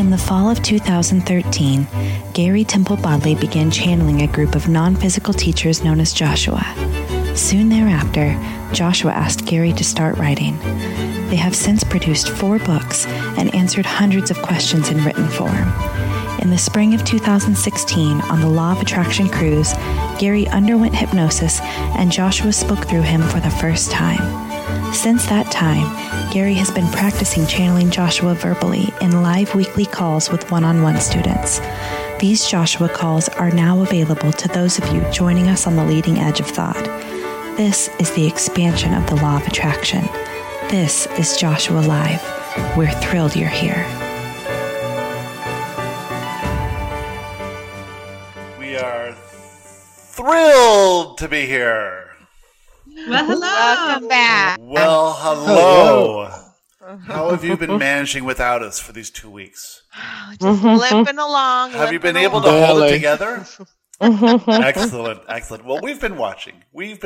In the fall of 2013, Gary Temple Bodley began channeling a group of non-physical teachers known as Joshua. Soon thereafter, Joshua asked Gary to start writing. They have since produced 4 books and answered hundreds of questions in written form. In the spring of 2016, on the Law of Attraction cruise, Gary underwent hypnosis and Joshua spoke through him for the first time. Since that time, Gary has been practicing channeling Joshua verbally in live weekly calls with one-on-one students. These Joshua calls are now available to those of you joining us on the leading edge of thought. This is the expansion of the Law of Attraction. This is Joshua Live. We're thrilled you're here. We are thrilled to be here. Well, hello. Welcome back. Well, hello. How have you been managing without us for these 2 weeks? Just limping along. Have you been able to hold it together? Excellent. Well, we've been watching.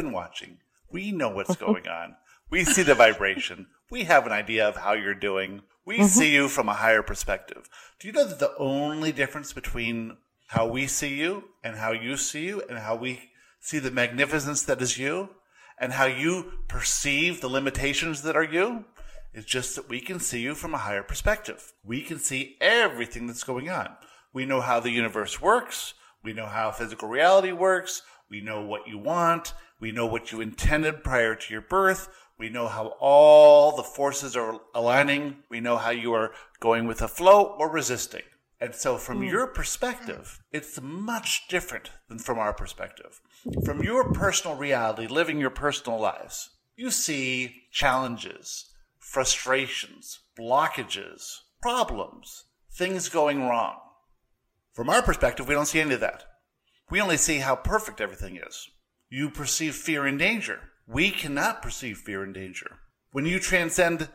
We know what's going on. We see the vibration. We have an idea of how you're doing. We see you from a higher perspective. Do you know that the only difference between how we see you and how you see you and how we see the magnificence that is you and how you perceive the limitations that are you? It's just that we can see you from a higher perspective. We can see everything that's going on. We know how the universe works. We know how physical reality works. We know what you want. We know what you intended prior to your birth. We know how all the forces are aligning. We know how you are going with the flow or resisting. And so from your perspective, it's much different than from our perspective. From your personal reality, living your personal lives, you see challenges, frustrations, blockages, problems, things going wrong. From our perspective, we don't see any of that. We only see how perfect everything is. You perceive fear and danger. We cannot perceive fear and danger. When you transition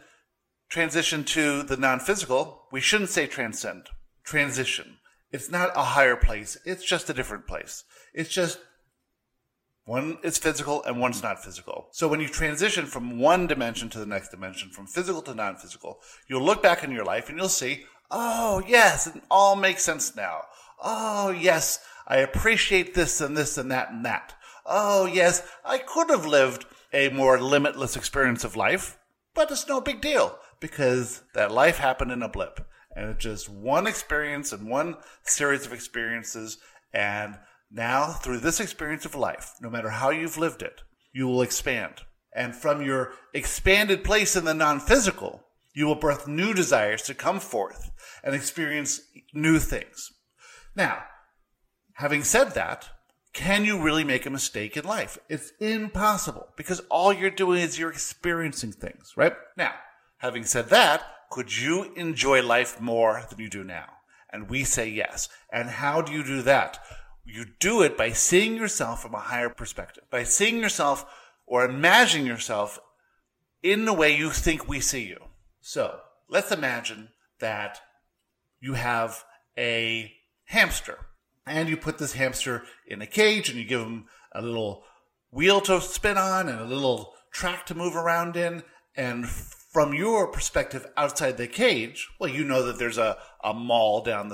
to the non-physical, we shouldn't say transcend. Transition. It's not a higher place. It's just a different place. It's just one is physical and one's not physical. So when you transition from one dimension to the next dimension, from physical to non-physical, you'll look back in your life and you'll see, oh, yes, it all makes sense now. Oh, yes, I appreciate this and this and that and that. Oh, yes, I could have lived a more limitless experience of life, but it's no big deal because that life happened in a blip. And it's just one experience and one series of experiences. And now, through this experience of life, no matter how you've lived it, you will expand. And from your expanded place in the non-physical, you will birth new desires to come forth and experience new things. Now, having said that, can you really make a mistake in life? It's impossible because all you're doing is you're experiencing things, right? Now, having said that, could you enjoy life more than you do now? And we say yes. And how do you do that? You do it by seeing yourself from a higher perspective, by seeing yourself or imagining yourself in the way you think we see you. So let's imagine that you have a hamster and you put this hamster in a cage and you give him a little wheel to spin on and a little track to move around in. And from your perspective outside the cage, well, you know that there's a mall down the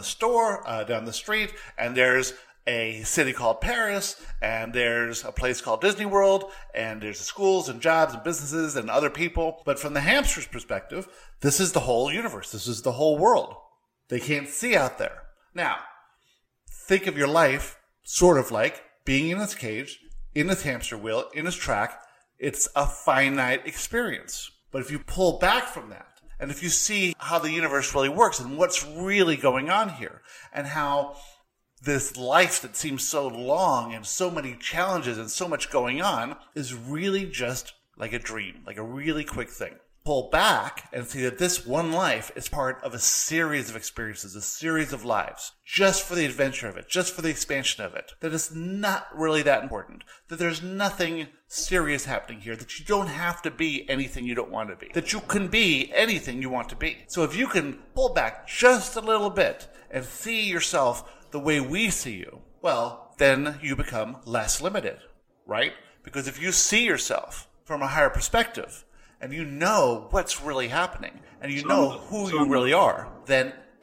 street, and there's a city called Paris, and there's a place called Disney World, and there's schools and jobs and businesses and other people. But from the hamster's perspective, this is the whole universe. This is the whole world. They can't see out there. Now, think of your life sort of like being in this cage, in this hamster wheel, in this track. It's a finite experience. But if you pull back from that, and if you see how the universe really works and what's really going on here, and how this life that seems so long and so many challenges and so much going on is really just like a dream, like a really quick thing. Pull back and see that this one life is part of a series of experiences, a series of lives, just for the adventure of it, just for the expansion of it, that it's not really that important, that there's nothing serious happening here, that you don't have to be anything you don't want to be, that you can be anything you want to be. So if you can pull back just a little bit and see yourself the way we see you, well, then you become less limited, right? Because if you see yourself from a higher perspective, and you know what's really happening, and you know who you really are, then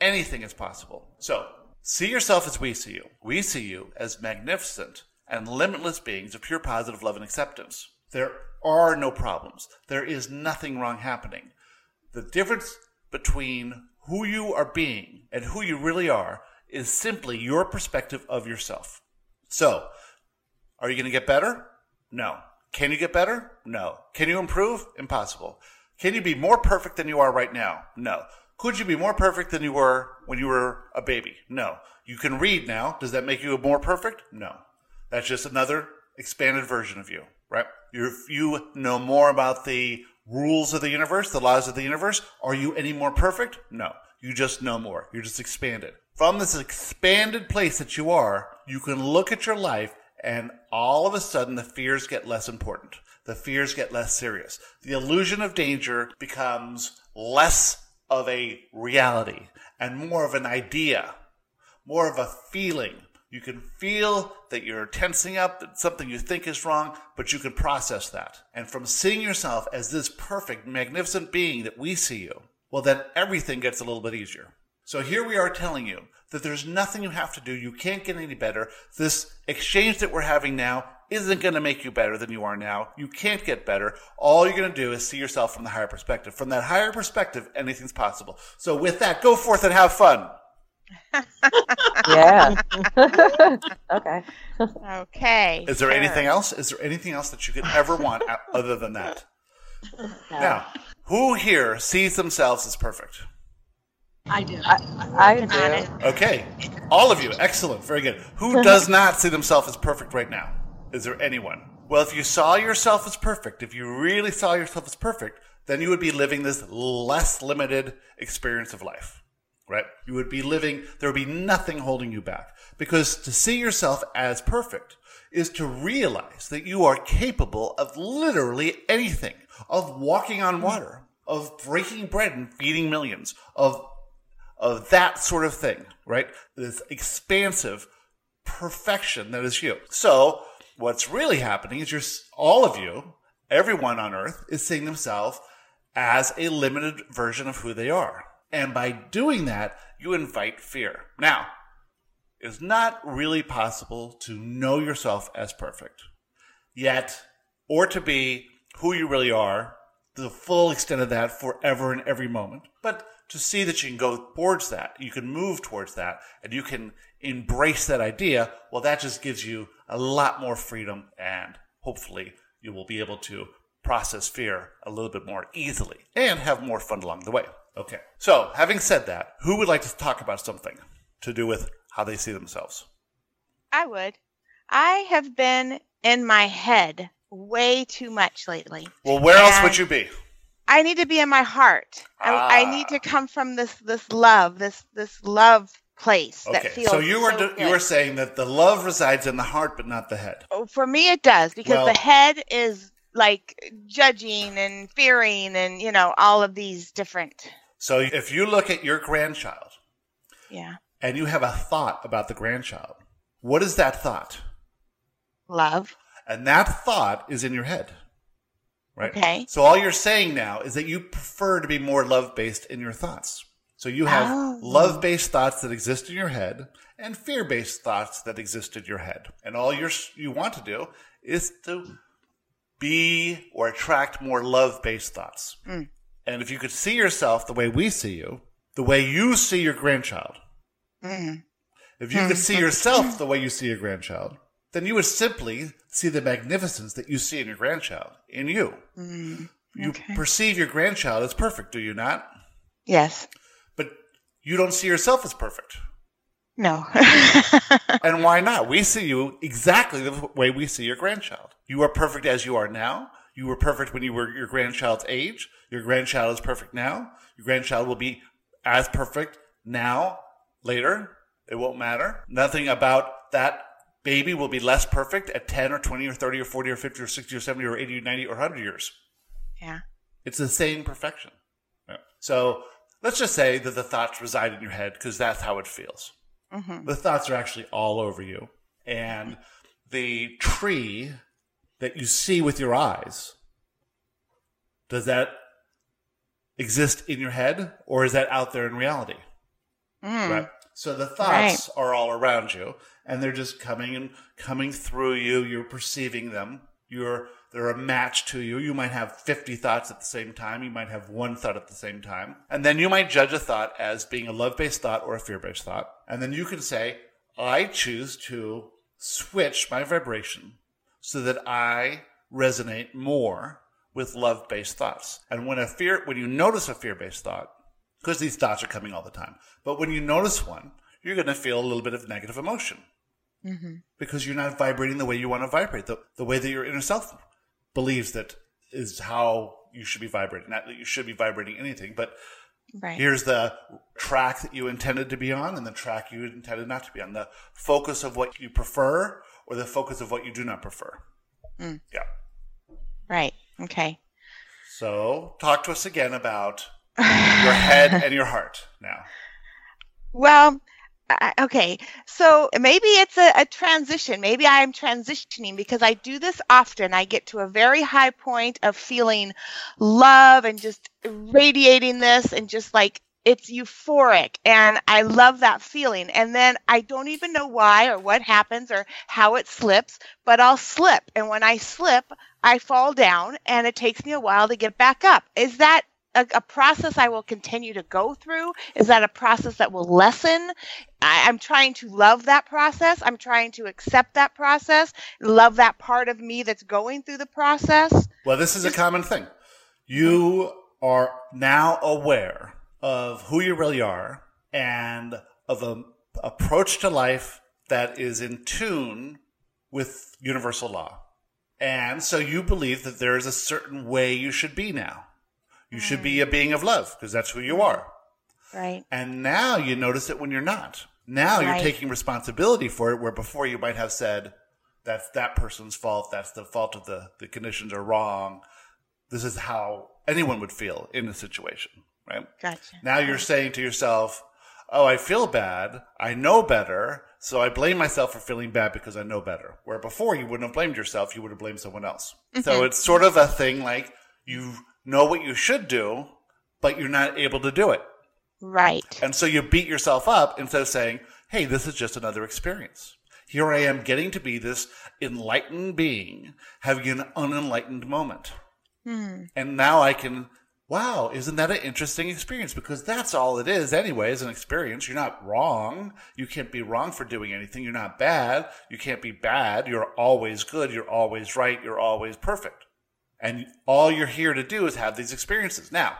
anything is possible. So, see yourself as we see you. We see you as magnificent and limitless beings of pure positive love and acceptance. There are no problems. There is nothing wrong happening. The difference between who you are being and who you really are is simply your perspective of yourself. So, are you going to get better? No. Can you get better? No. Can you improve? Impossible. Can you be more perfect than you are right now? No. Could you be more perfect than you were when you were a baby? No. You can read now. Does that make you more perfect? No. That's just another expanded version of you, right? You know more about the rules of the universe, the laws of the universe. Are you any more perfect? No. You just know more. You're just expanded. From this expanded place that you are, you can look at your life and all of a sudden the fears get less important. The fears get less serious. The illusion of danger becomes less of a reality and more of an idea, more of a feeling. You can feel that you're tensing up, that something you think is wrong, but you can process that. And from seeing yourself as this perfect, magnificent being that we see you, well, then everything gets a little bit easier. So here we are telling you that there's nothing you have to do. You can't get any better. This exchange that we're having now isn't going to make you better than you are now. You can't get better. All you're going to do is see yourself from the higher perspective. From that higher perspective, anything's possible. So with that, go forth and have fun. Yeah. Okay. Okay. Is there anything else? Is there anything else that you could ever want other than that? No. Now, who here sees themselves as perfect? I do. I do. Okay. All of you. Excellent. Very good. Who does not see themselves as perfect right now? Is there anyone? Well, if you saw yourself as perfect, if you really saw yourself as perfect, then you would be living this less limited experience of life. Right? You would be living, there would be nothing holding you back. Because to see yourself as perfect is to realize that you are capable of literally anything, of walking on water, of breaking bread and feeding millions, of that sort of thing, right? This expansive perfection that is you. So what's really happening is all of you, everyone on earth, is seeing themselves as a limited version of who they are. And by doing that, you invite fear. Now, it's not really possible to know yourself as perfect yet, or to be who you really are, the full extent of that forever and every moment. But to see that you can go towards that, you can move towards that, and you can embrace that idea, well, that just gives you a lot more freedom, and hopefully you will be able to process fear a little bit more easily and have more fun along the way. Okay. So, having said that, who would like to talk about something to do with how they see themselves? I would. I have been in my head way too much lately. Well, where else would you be? I need to be in my heart. I need to come from this love, this love place that feels so you are good. you are saying that the love resides in the heart but not the head. Oh, for me it does, because the head is like judging and fearing and all of these different. So if you look at your grandchild, yeah, and you have a thought about the grandchild, what is that thought? Love. And that thought is in your head, right? Okay. So all you're saying now is that you prefer to be more love-based in your thoughts. So you have love-based thoughts that exist in your head and fear-based thoughts that exist in your head. And all you want to do is to be or attract more love-based thoughts. Mm. And if you could see yourself the way we see you, the way you see your grandchild, if you could see yourself the way you see your grandchild, then you would simply see the magnificence that you see in your grandchild, in you. You perceive your grandchild as perfect, do you not? Yes. But you don't see yourself as perfect. No. And why not? We see you exactly the way we see your grandchild. You are perfect as you are now. You were perfect when you were your grandchild's age. Your grandchild is perfect now. Your grandchild will be as perfect now, later. It won't matter. Nothing about that baby will be less perfect at 10 or 20 or 30 or 40 or 50 or 60 or 70 or 80 or 90 or 100 years. Yeah. It's the same perfection. Yeah. So let's just say that the thoughts reside in your head because that's how it feels. Mm-hmm. The thoughts are actually all over you. And the tree that you see with your eyes, does that exist in your head or is that out there in reality? Right? So the thoughts are all around you, and they're just coming through you. You're perceiving them. They're a match to you. You might have 50 thoughts at the same time. You might have one thought at the same time. And then you might judge a thought as being a love-based thought or a fear-based thought. And then you can say, I choose to switch my vibration so that I resonate more with love-based thoughts. And when you notice a fear-based thought, because these thoughts are coming all the time, but when you notice one, you're going to feel a little bit of negative emotion. Because you're not vibrating the way you want to vibrate, the way that your inner self believes that is how you should be vibrating. Not that you should be vibrating anything, but here's the track that you intended to be on and the track you intended not to be on. The focus of what you prefer or the focus of what you do not prefer. Yeah. Right. Okay. So talk to us again about your head and your heart now. Well, okay, so maybe it's a transition. Maybe I'm transitioning because I do this often. I get to a very high point of feeling love and just radiating this and just like it's euphoric. And I love that feeling. And then I don't even know why or what happens or how it slips, but I'll slip. And when I slip, I fall down and it takes me a while to get back up. Is that a process I will continue to go through? Is that a process that will lessen? I'm trying to love that process. I'm trying to accept that process, love that part of me that's going through the process. Well, this is a common thing. You are now aware of who you really are and of an approach to life that is in tune with universal law. And so you believe that there is a certain way you should be now. You should be a being of love because that's who you are. Right. And now you notice it when you're not. Now you're taking responsibility for it, where before you might have said, that's that person's fault. That's the fault of the conditions are wrong. This is how anyone would feel in a situation, right? Gotcha. Now you're saying to yourself, oh, I feel bad. I know better. So I blame myself for feeling bad because I know better. Where before you wouldn't have blamed yourself. You would have blamed someone else. So it's sort of a thing like you know what you should do, but you're not able to do it. Right. And so you beat yourself up instead of saying, hey, this is just another experience. Here I am getting to be this enlightened being, having an unenlightened moment. And now I can, wow, isn't that an interesting experience? Because that's all it is anyway, is an experience. You're not wrong. You can't be wrong for doing anything. You're not bad. You can't be bad. You're always good. You're always right. You're always perfect. And all you're here to do is have these experiences. Now,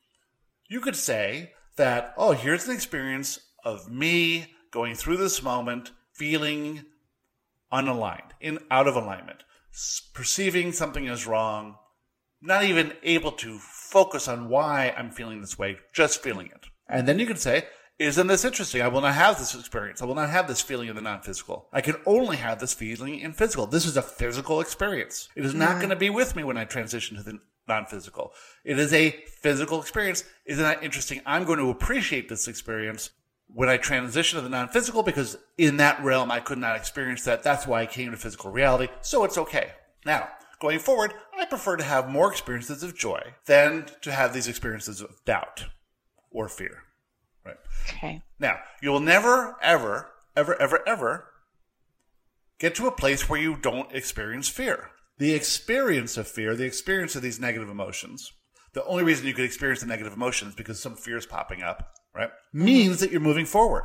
you could say that, oh, here's an experience of me going through this moment, feeling unaligned, out of alignment, perceiving something as wrong, not even able to focus on why I'm feeling this way, just feeling it. And then you can say, isn't this interesting? I will not have this experience. I will not have this feeling in the non-physical. I can only have this feeling in physical. This is a physical experience. It is not going to be with me when I transition to the non-physical. It is a physical experience. Isn't that interesting? I'm going to appreciate this experience when I transition to the non-physical because in that realm I could not experience that. That's why I came to physical reality. So it's okay. Now, going forward, I prefer to have more experiences of joy than to have these experiences of doubt or fear. Right. Okay. Now, you will never, ever, ever, ever, ever get to a place where you don't experience fear. The experience of fear, the experience of these negative emotions, the only reason you could experience the negative emotions is because some fear is popping up, right? Means that you're moving forward.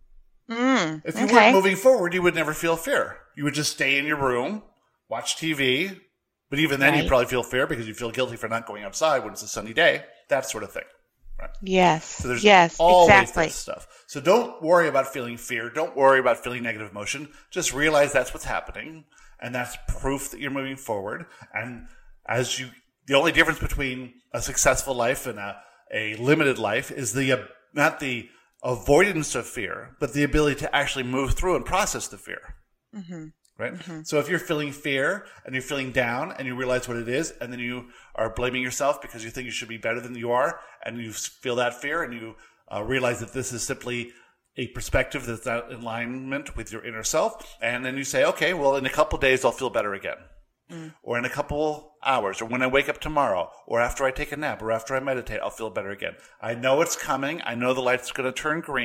If you weren't moving forward, you would never feel fear. You would just stay in your room, watch TV, but even then you'd probably feel fear because you feel guilty for not going outside when it's a sunny day, that sort of thing. Right. Yes. So there's always exactly. that stuff. So don't worry about feeling fear. Don't worry about feeling negative emotion. Just realize that's what's happening, and that's proof that you're moving forward. And the only difference between a successful life and a limited life is not the avoidance of fear, but the ability to actually move through and process the fear. Right? So if you're feeling fear and you're feeling down and you realize what it is, and then you are blaming yourself because you think you should be better than you are, and you feel that fear and you realize that this is simply a perspective that's not in alignment with your inner self, and then you say, okay, well, in a couple days I'll feel better again. Or in a couple hours, or when I wake up tomorrow, or after I take a nap, or after I meditate, I'll feel better again. I know it's coming. I know the light's going to turn green.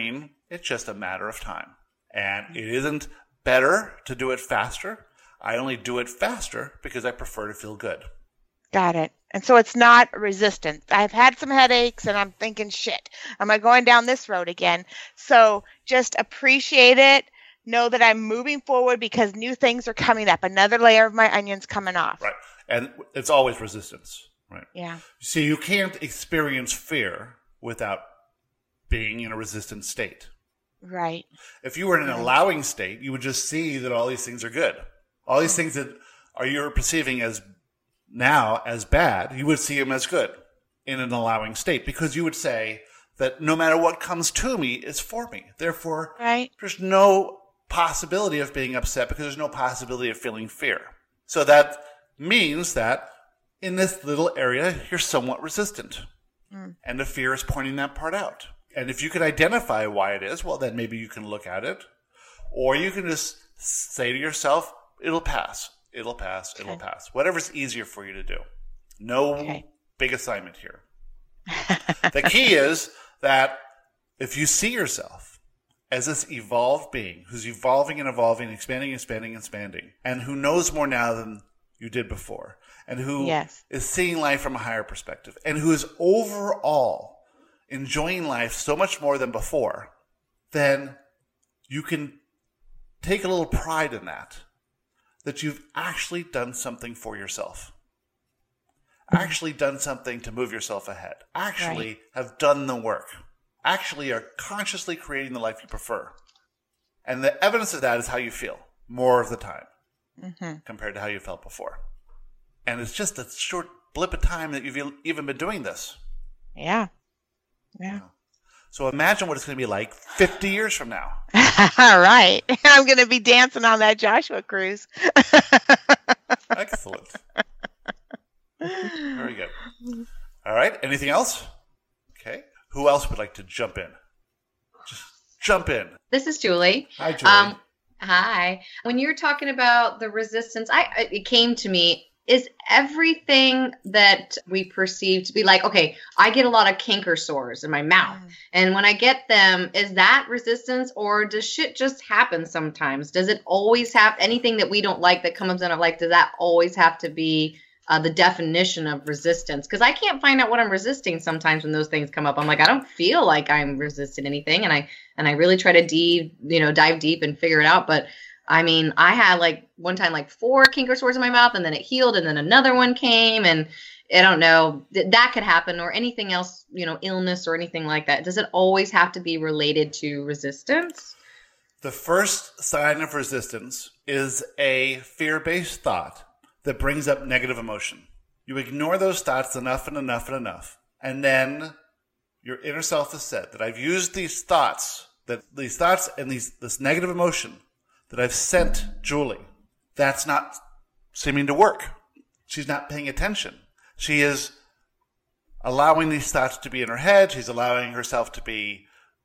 It's just a matter of time. And it isn't better to do it faster. I only do it faster because I prefer to feel good. Got it. And so it's not resistance. I've had some headaches and I'm thinking, shit, am I going down this road again? So just appreciate it. Know that I'm moving forward because new things are coming up. Another layer of my onion's coming off. Right. And it's always resistance. Right. Yeah. See, you can't experience fear without being in a resistant state. Right. If you were in an allowing state, you would just see that all these things are good. All these things that you're perceiving as now as bad, you would see them as good in an allowing state, because you would say that no matter what comes to me is for me. Therefore, there's no possibility of being upset because there's no possibility of feeling fear. So that means that in this little area, you're somewhat resistant. And the fear is pointing that part out. And if you can identify why it is, well, then maybe you can look at it. Or you can just say to yourself, it'll pass. It'll pass. Okay. It'll pass. Whatever's easier for you to do. No big assignment here. The key is that if you see yourself as this evolved being who's evolving and evolving, expanding, expanding, expanding, and who knows more now than you did before, and who is seeing life from a higher perspective, and who is overall enjoying life so much more than before, then you can take a little pride in that you've actually done something for yourself. Actually done something to move yourself ahead. Actually have done the work. Actually are consciously creating the life you prefer. And the evidence of that is how you feel more of the time compared to how you felt before. And it's just a short blip of time that you've even been doing this. Yeah. So imagine what it's going to be like 50 years from now. All right. I'm going to be dancing on that Joshua cruise. Excellent. Very good. All right. Anything else? Okay. Who else would like to jump in? Just jump in. This is Julie. Hi, Julie. Hi. When you were talking about the resistance, it came to me, is everything that we perceive to be like, okay, I get a lot of canker sores in my mouth. And when I get them, is that resistance, or does shit just happen sometimes? Does it always have anything that we don't like that comes in our life? Does that always have to be the definition of resistance? Because I can't find out what I'm resisting sometimes when those things come up. I'm like, I don't feel like I'm resisting anything. And I really try to dive deep and figure it out. But I mean, I had like one time like 4 canker sores in my mouth, and then it healed, and then another one came, and I don't know, that could happen, or anything else, illness or anything like that. Does it always have to be related to resistance? The first sign of resistance is a fear-based thought that brings up negative emotion. You ignore those thoughts enough and enough and enough, and then your inner self has said that I've used these thoughts and this negative emotion that I've sent Julie. That's not seeming to work. She's not paying attention. She is allowing these thoughts to be in her head. She's allowing herself to be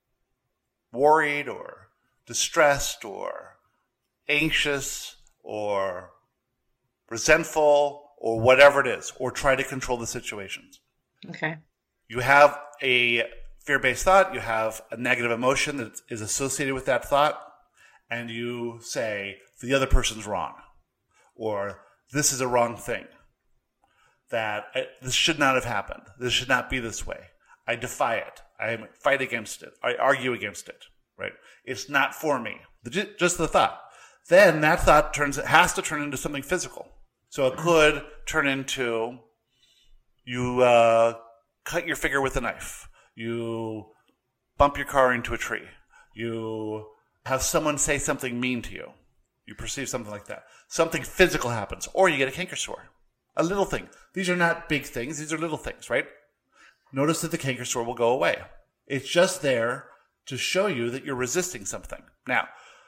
worried or distressed or anxious or resentful or whatever it is, or try to control the situations. Okay. You have a fear-based thought. You have a negative emotion that is associated with that thought. And you say, the other person's wrong, or this is a wrong thing, that this should not have happened. This should not be this way. I defy it. I fight against it. I argue against it, right? It's not for me. Just the thought. Then that thought has to turn into something physical. So it could turn into you cut your finger with a knife. You bump your car into a tree. You have someone say something mean to you. You perceive something like that. Something physical happens, or you get a canker sore. A little thing. These are not big things. These are little things, right? Notice that the canker sore will go away. It's just there to show you that you're resisting something. Now,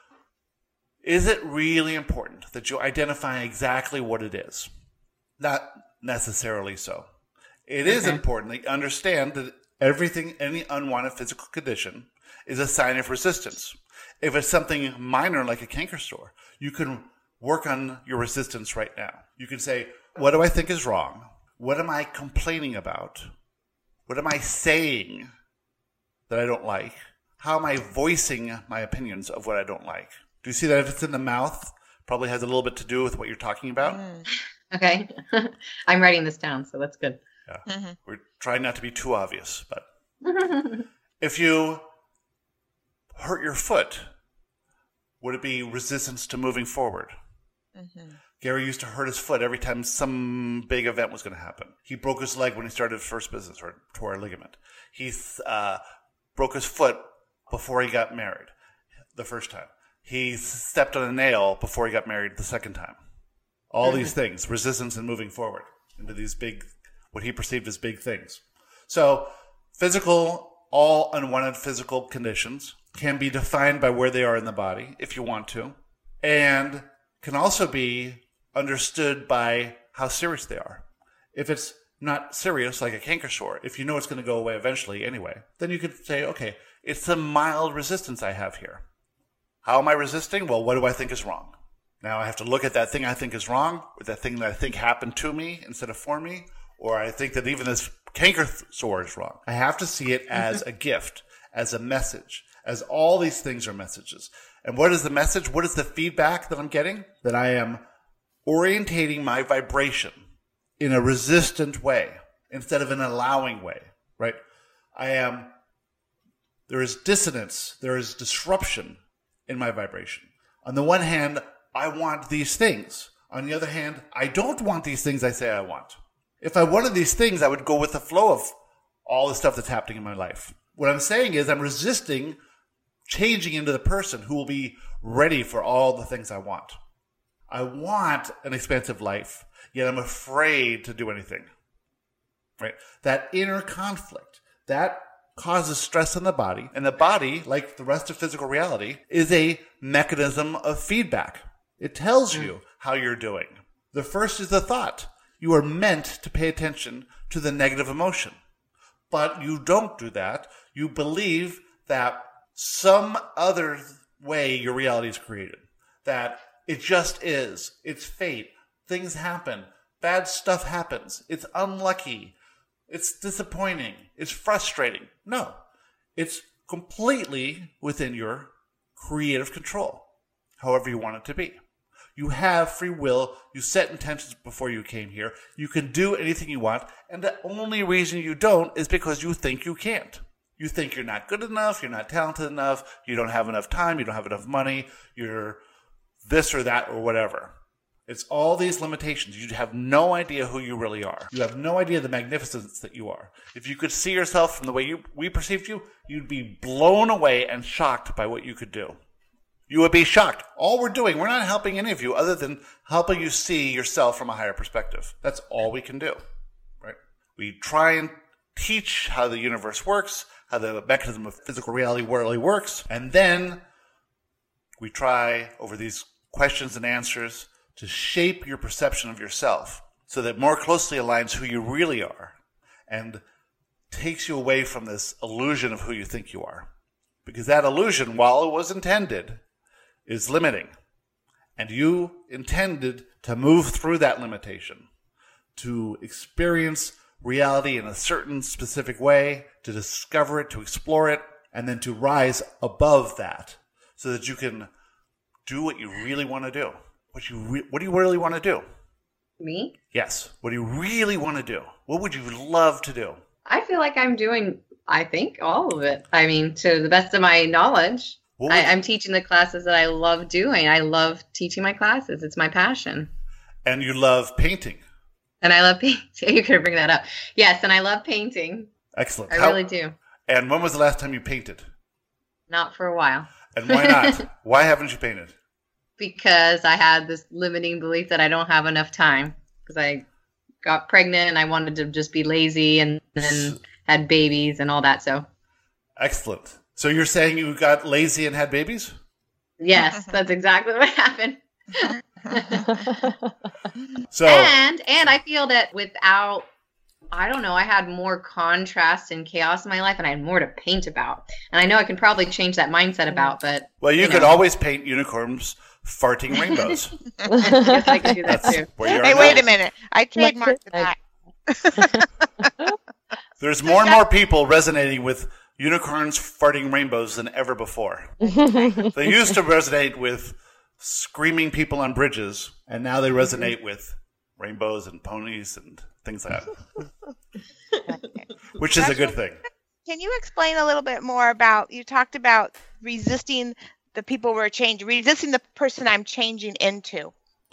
is it really important that you identify exactly what it is? Not necessarily so. It is important that you understand that any unwanted physical condition is a sign of resistance. If it's something minor like a canker sore, you can work on your resistance right now. You can say, what do I think is wrong? What am I complaining about? What am I saying that I don't like? how am I voicing my opinions of what I don't like? Do you see that if it's in the mouth, probably has a little bit to do with what you're talking about? Okay. I'm writing this down, so that's good. Yeah. We're trying not to be too obvious, but if you hurt your foot, would it be resistance to moving forward? Gary used to hurt his foot every time some big event was going to happen. He broke his leg when he started his first business, or tore a ligament. He broke his foot before he got married the first time. He stepped on a nail before he got married the second time. All these things, resistance and moving forward into these big, what he perceived as big things. So physical, all unwanted physical conditions can be defined by where they are in the body, if you want to, and can also be understood by how serious they are. If it's not serious, like a canker sore, if you know it's going to go away eventually anyway, then you could say, okay, it's a mild resistance I have here. How am I resisting? Well, what do I think is wrong? Now I have to look at that thing I think is wrong, or that thing that I think happened to me instead of for me, or I think that even this canker sore is wrong. I have to see it as a gift, as a message, as all these things are messages. And what is the message? What is the feedback that I'm getting? That I am orientating my vibration in a resistant way instead of an allowing way, right? There is dissonance, there is disruption in my vibration. On the one hand, I want these things. On the other hand, I don't want these things I say I want. If I wanted these things, I would go with the flow of all the stuff that's happening in my life. What I'm saying is I'm resisting changing into the person who will be ready for all the things I want. I want an expansive life, yet I'm afraid to do anything. Right? That inner conflict, that causes stress in the body. And the body, like the rest of physical reality, is a mechanism of feedback. It tells you how you're doing. The first is the thought. You are meant to pay attention to the negative emotion. But you don't do that. You believe that some other way your reality is created. That it just is. It's fate. Things happen. Bad stuff happens. It's unlucky. It's disappointing. It's frustrating. No. It's completely within your creative control, however you want it to be. You have free will. You set intentions before you came here. You can do anything you want. And the only reason you don't is because you think you can't. You think you're not good enough. You're not talented enough. You don't have enough time. You don't have enough money. You're this or that or whatever. It's all these limitations. You have no idea who you really are. You have no idea the magnificence that you are. If you could see yourself from the way we perceived you, you'd be blown away and shocked by what you could do. You would be shocked. All we're doing, we're not helping any of you other than helping you see yourself from a higher perspective. That's all we can do, right? We try and teach how the universe works, how the mechanism of physical reality really works, and then we try over these questions and answers to shape your perception of yourself so that more closely aligns who you really are and takes you away from this illusion of who you think you are. Because that illusion, while it was intended, is limiting. And you intended to move through that limitation, to experience reality in a certain specific way, to discover it, to explore it, and then to rise above that so that you can do what you really want to do. What do you really want to do? Me? Yes. What do you really want to do? What would you love to do? I feel like I'm doing, I think, all of it. I mean, to the best of my knowledge. I'm teaching the classes that I love doing. I love teaching my classes. It's my passion. And you love painting. And I love painting. You could bring that up. Yes, and I love painting. Excellent. I really do. And when was the last time you painted? Not for a while. And why not? Why haven't you painted? Because I had this limiting belief that I don't have enough time. Because I got pregnant and I wanted to just be lazy and then had babies and all that. So excellent. So you're saying you got lazy and had babies? Yes, that's exactly what happened. So and I feel that without, I don't know, I had more contrast and chaos in my life and I had more to paint about. And I know I can probably change that mindset about, but well, you could always paint unicorns farting rainbows. Yes, I could do that too. Hey, wait a minute. I trademarked that. There's more and more people resonating with unicorns farting rainbows than ever before. They used to resonate with screaming people on bridges, and now they resonate with rainbows and ponies and things like that, which is a good thing. Can you explain a little bit more about, you talked about resisting the people we're changing, resisting the person I'm changing into.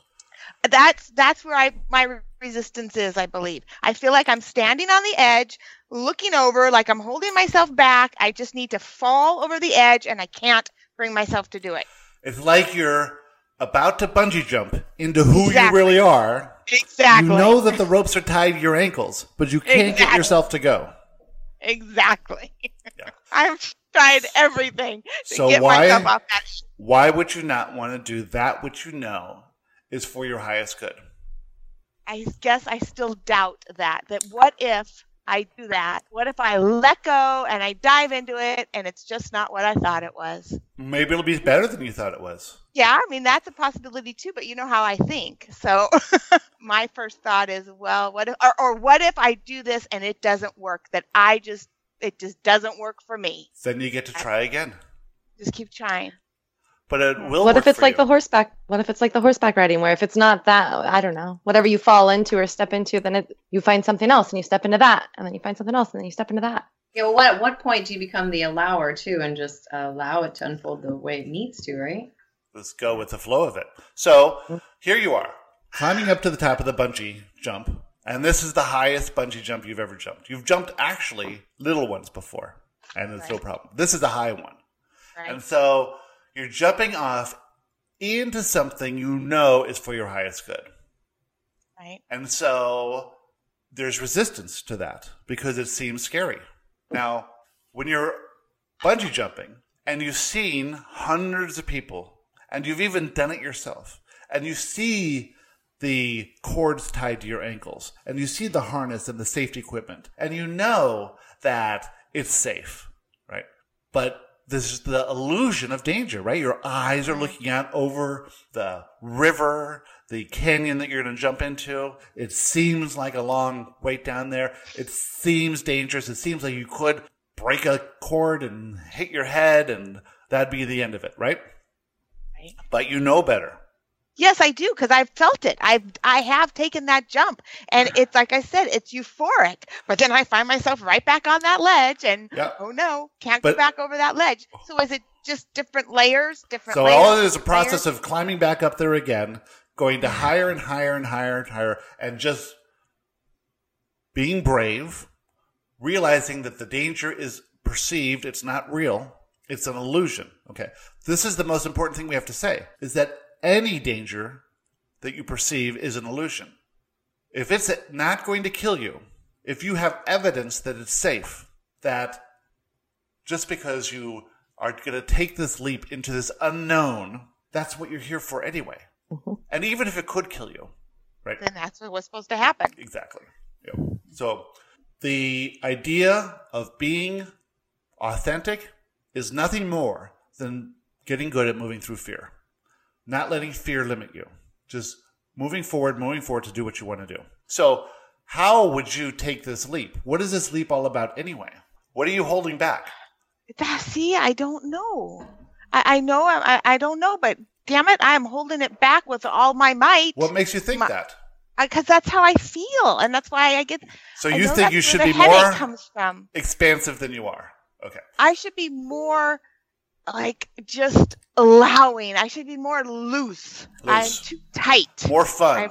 That's where my resistance is, I believe. I feel like I'm standing on the edge, looking over, like I'm holding myself back. I just need to fall over the edge, and I can't bring myself to do it. It's like you're about to bungee jump into who you really are. Exactly. You know that the ropes are tied to your ankles, but you can't get yourself to go. Exactly. Yeah. I've tried everything to get myself off that. Why would you not want to do that which you know is for your highest good? I guess I still doubt that what if I do that? What if I let go and I dive into it and it's just not what I thought it was? Maybe it'll be better than you thought it was. Yeah, I mean, that's a possibility too, but you know how I think. So my first thought is, well, what if I do this and it doesn't work, it just doesn't work for me? Then you get to try again. Just keep trying. But it will What work if it's for like you. the horseback? What if it's like the horseback riding, where if it's not that, I don't know, whatever you fall into or step into, then you find something else and you step into that, and then you find something else and then you step into that. Yeah, well, at what point do you become the allower too, and just allow it to unfold the way it needs to, right? Let's go with the flow of it. So here you are, climbing up to the top of the bungee jump, and this is the highest bungee jump you've ever jumped. You've jumped actually little ones before, and it's no problem. This is a high one. Right. And so you're jumping off into something you know is for your highest good. Right. And so there's resistance to that because it seems scary. Now, when you're bungee jumping and you've seen hundreds of people and you've even done it yourself and you see the cords tied to your ankles and you see the harness and the safety equipment and you know that it's safe, right? But this is the illusion of danger, right? Your eyes are looking out over the river, the canyon that you're going to jump into. It seems like a long wait down there. It seems dangerous. It seems like you could break a cord and hit your head, and that'd be the end of it, right? Right. But you know better. Yes, I do, because I've felt it. I have taken that jump, and it's like I said, it's euphoric. But then I find myself right back on that ledge, and oh no, can't go back over that ledge. So is it just different layers? So all of it is a process of climbing back up there again, going to higher and higher and higher and higher, and just being brave, realizing that the danger is perceived, it's not real, it's an illusion. Okay, this is the most important thing we have to say, is that any danger that you perceive is an illusion. If it's not going to kill you, if you have evidence that it's safe, that just because you are going to take this leap into this unknown, that's what you're here for anyway. Mm-hmm. And even if it could kill you, right? Then that's what was supposed to happen. Exactly. Yep. So the idea of being authentic is nothing more than getting good at moving through fear. Not letting fear limit you. Just moving forward to do what you want to do. So how would you take this leap? What is this leap all about anyway? What are you holding back? See, I don't know. I know, I don't know, but damn it, I'm holding it back with all my might. What makes you think that? Because that's how I feel, and that's why I get... So you think you should be more expansive than you are? Okay. I should be more... like just allowing. I should be more loose. I'm too tight. More fun.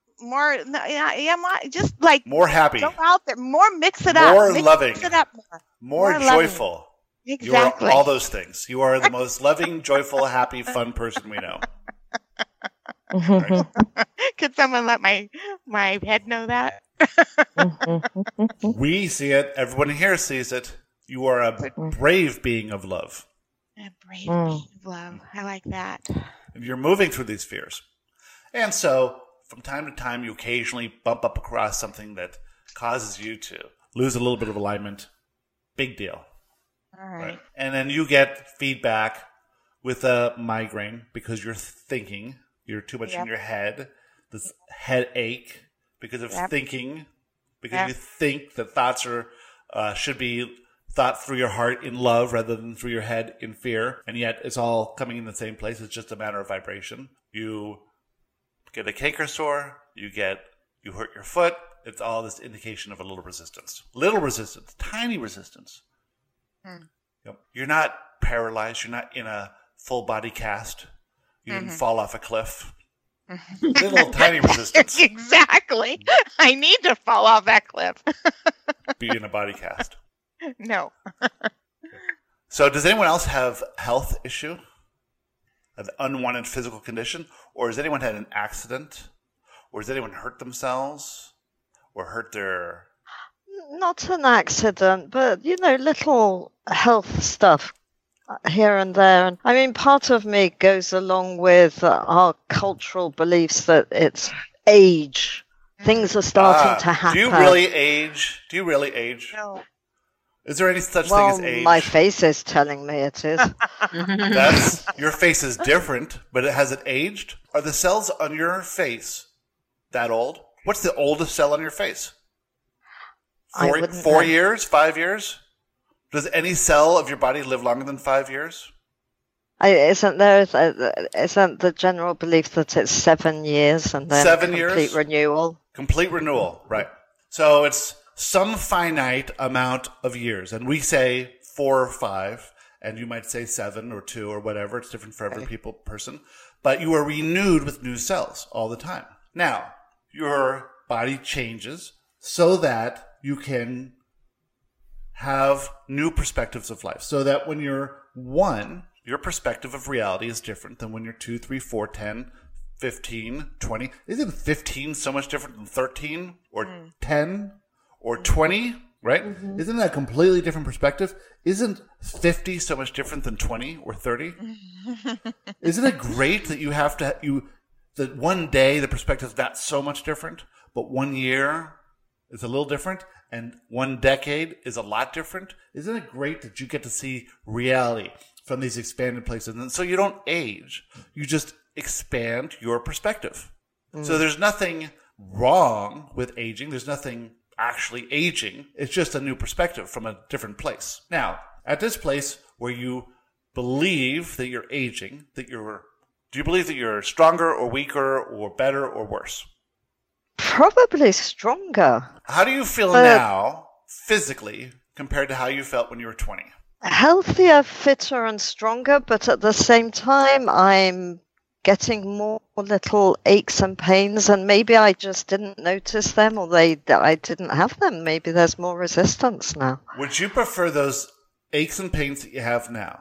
Just like more happy. Go out there. More mix it up. More loving. Mix it up more joyful. Loving. Exactly. You are all those things. You are the most loving, joyful, happy, fun person we know. Right. Could someone let my head know that? We see it. Everyone here sees it. You are a brave being of love. A brave being of love. I like that. And you're moving through these fears. And so, from time to time, you occasionally bump up across something that causes you to lose a little bit of alignment. Big deal. All right. And then you get feedback with a migraine because you're thinking. You're too much in your head. This headache because of thinking. Because you think that thoughts are should be thought through your heart in love rather than through your head in fear, and yet it's all coming in the same place. It's just a matter of vibration. You get a canker sore, you hurt your foot. It's all this indication of a little resistance. Little resistance, tiny resistance. You're not paralyzed. You're not in a full body cast. You didn't fall off a cliff. Little tiny resistance. Exactly. I need to fall off that cliff. Be in a body cast. No. So does anyone else have a health issue? An unwanted physical condition? Or has anyone had an accident? Or has anyone hurt themselves? Or hurt their... Not an accident, but, little health stuff here and there. And I mean, part of me goes along with our cultural beliefs that it's age. Things are starting to happen. Do you really age? No. Is there any such thing as age? My face is telling me it is. Your face is different, but has it aged? Are the cells on your face that old? What's the oldest cell on your face? 4 years? 5 years? Does any cell of your body live longer than 5 years? Isn't the general belief that it's 7 years and then 7 years? Complete renewal? Complete renewal, right. So it's some finite amount of years. And we say 4 or 5, and you might say 7 or 2 or whatever. It's different for every person. But you are renewed with new cells all the time. Now, your body changes so that you can have new perspectives of life. So that when you're 1, your perspective of reality is different than when you're 2, 3, 4, 10, 15, 20. Isn't 15 so much different than 13 or 10 or 20, right? Isn't that a completely different perspective? Isn't 50 so much different than 20 or 30? Isn't it great that you have to, that one day the perspective is not so much different, but 1 year is a little different, and 1 decade is a lot different? Isn't it great that you get to see reality from these expanded places? And so you don't age. You just expand your perspective. So there's nothing wrong with aging. There's nothing actually aging. It's just a new perspective from a different place. Now, at this place where you believe that you're aging, do you believe that you're stronger or weaker or better or worse? Probably stronger. How do you feel now, physically, compared to how you felt when you were 20? Healthier, fitter, and stronger, but at the same time, I'm getting more little aches and pains, and maybe I just didn't notice them, or I didn't have them. Maybe there's more resistance now. Would you prefer those aches and pains that you have now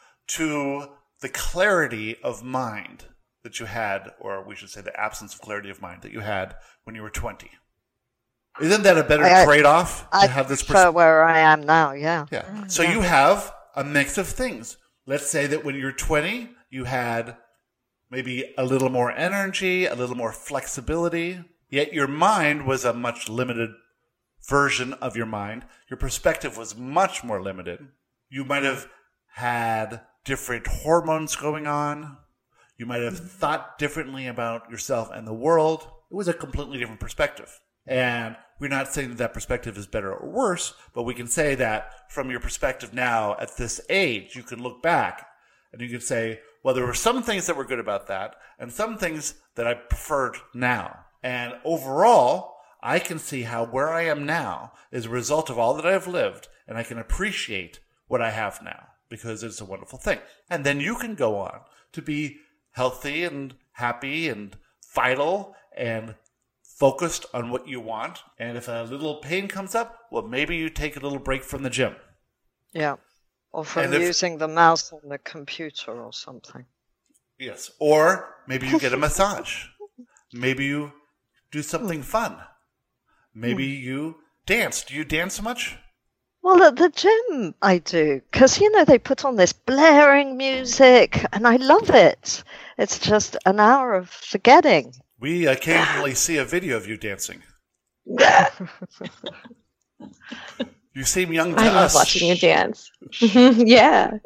to the clarity of mind that you had, or we should say the absence of clarity of mind that you had when you were 20? Isn't that a better trade-off to have this prefer where I am now, yeah. Yeah. So you have a mix of things. Let's say that when you're 20, you had maybe a little more energy, a little more flexibility, yet your mind was a much limited version of your mind. Your perspective was much more limited. You might have had different hormones going on. You might have thought differently about yourself and the world. It was a completely different perspective. And we're not saying that perspective is better or worse, but we can say that from your perspective now at this age, you can look back and you can say, well, there were some things that were good about that and some things that I preferred now. And overall, I can see how where I am now is a result of all that I've lived, and I can appreciate what I have now because it's a wonderful thing. And then you can go on to be healthy and happy and vital and focused on what you want. And if a little pain comes up, well, maybe you take a little break from the gym. Yeah. Or from using the mouse on the computer or something. Yes. Or maybe you get a massage. Maybe you do something fun. Maybe you dance. Do you dance much? Well, at the gym, I do. Because, they put on this blaring music, and I love it. It's just an hour of forgetting. We occasionally see a video of you dancing. You seem young to us. I love watching you dance. Yeah.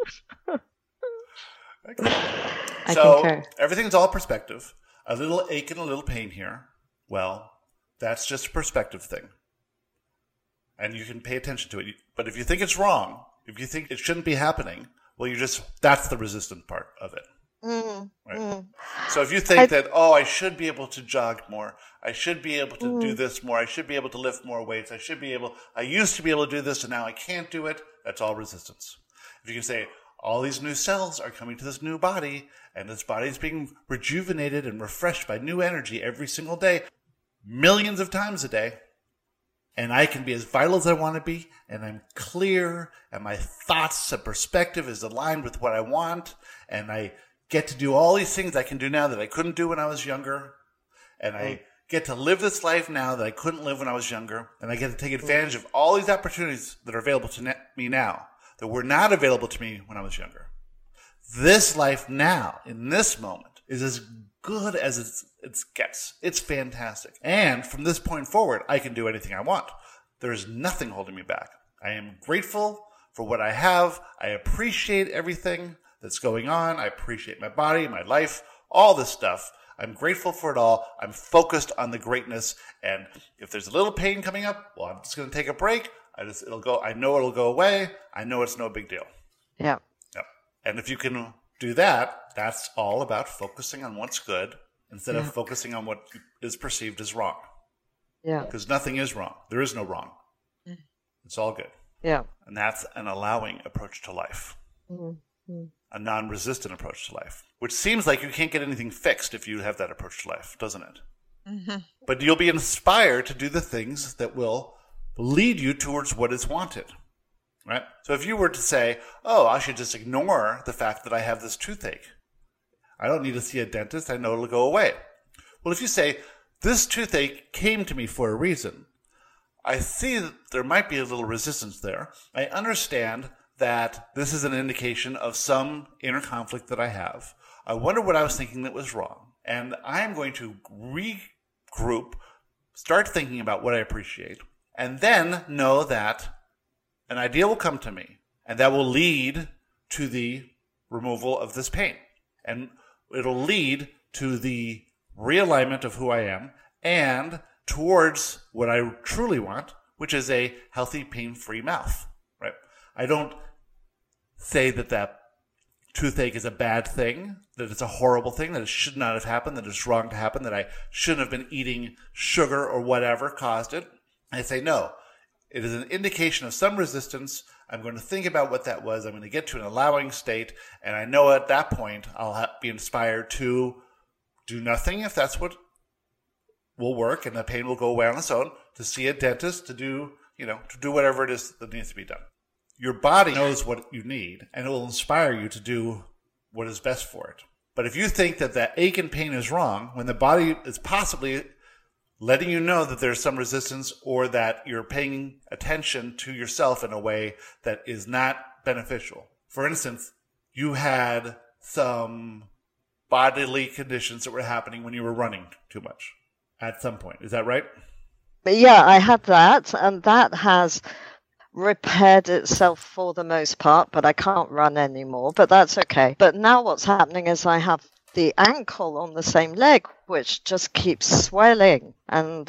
I concur. Everything's all perspective. A little ache and a little pain here. Well, that's just a perspective thing. and you can pay attention to it. But if you think it's wrong, if you think it shouldn't be happening, well, that's the resistant part of it. Right? So if you think that, I should be able to jog more, I should be able to do this more, I should be able to lift more weights, I used to be able to do this and now I can't do it, that's all resistance. If you can say, all these new cells are coming to this new body, and this body is being rejuvenated and refreshed by new energy every single day, millions of times a day, and I can be as vital as I want to be, and I'm clear, and my thoughts and perspective is aligned with what I want, and I get to do all these things I can do now that I couldn't do when I was younger, and I get to live this life now that I couldn't live when I was younger, and I get to take advantage of all these opportunities that are available to me now that were not available to me when I was younger. This life now, in this moment, is as good as it gets. It's fantastic. And from this point forward, I can do anything I want. There is nothing holding me back. I am grateful for what I have. I appreciate everything that's going on. I appreciate my body, my life, all this stuff. I'm grateful for it all. I'm focused on the greatness. And if there's a little pain coming up, well, I'm just going to take a break. I know it'll go away. I know it's no big deal. Yeah. Yep. And if you can do that, that's all about focusing on what's good instead of focusing on what is perceived as wrong. Yeah. Because nothing is wrong. There is no wrong. It's all good. Yeah. And that's an allowing approach to life. A non-resistant approach to life, which seems like you can't get anything fixed if you have that approach to life, doesn't it? But you'll be inspired to do the things that will lead you towards what is wanted, right? So if you were to say, I should just ignore the fact that I have this toothache. I don't need to see a dentist. I know it'll go away. Well, if you say, this toothache came to me for a reason, I see that there might be a little resistance there. I understand that this is an indication of some inner conflict that I have. I wonder what I was thinking that was wrong. And I'm going to regroup, start thinking about what I appreciate, and then know that an idea will come to me, and that will lead to the removal of this pain. And it'll lead to the realignment of who I am and towards what I truly want, which is a healthy, pain-free mouth, right? I don't say that toothache is a bad thing, that it's a horrible thing, that it should not have happened, that it's wrong to happen, that I shouldn't have been eating sugar or whatever caused it. I say, no, it is an indication of some resistance. I'm going to think about what that was. I'm going to get to an allowing state. And I know at that point, I'll be inspired to do nothing if that's what will work. And the pain will go away on its own, to see a dentist, to do whatever it is that needs to be done. Your body knows what you need, and it will inspire you to do what is best for it. But if you think that ache and pain is wrong, when the body is possibly letting you know that there's some resistance or that you're paying attention to yourself in a way that is not beneficial. For instance, you had some bodily conditions that were happening when you were running too much at some point. Is that right? Yeah, I had that, and that has repaired itself for the most part, but I can't run anymore, but that's okay. But now what's happening is I have the ankle on the same leg, which just keeps swelling, and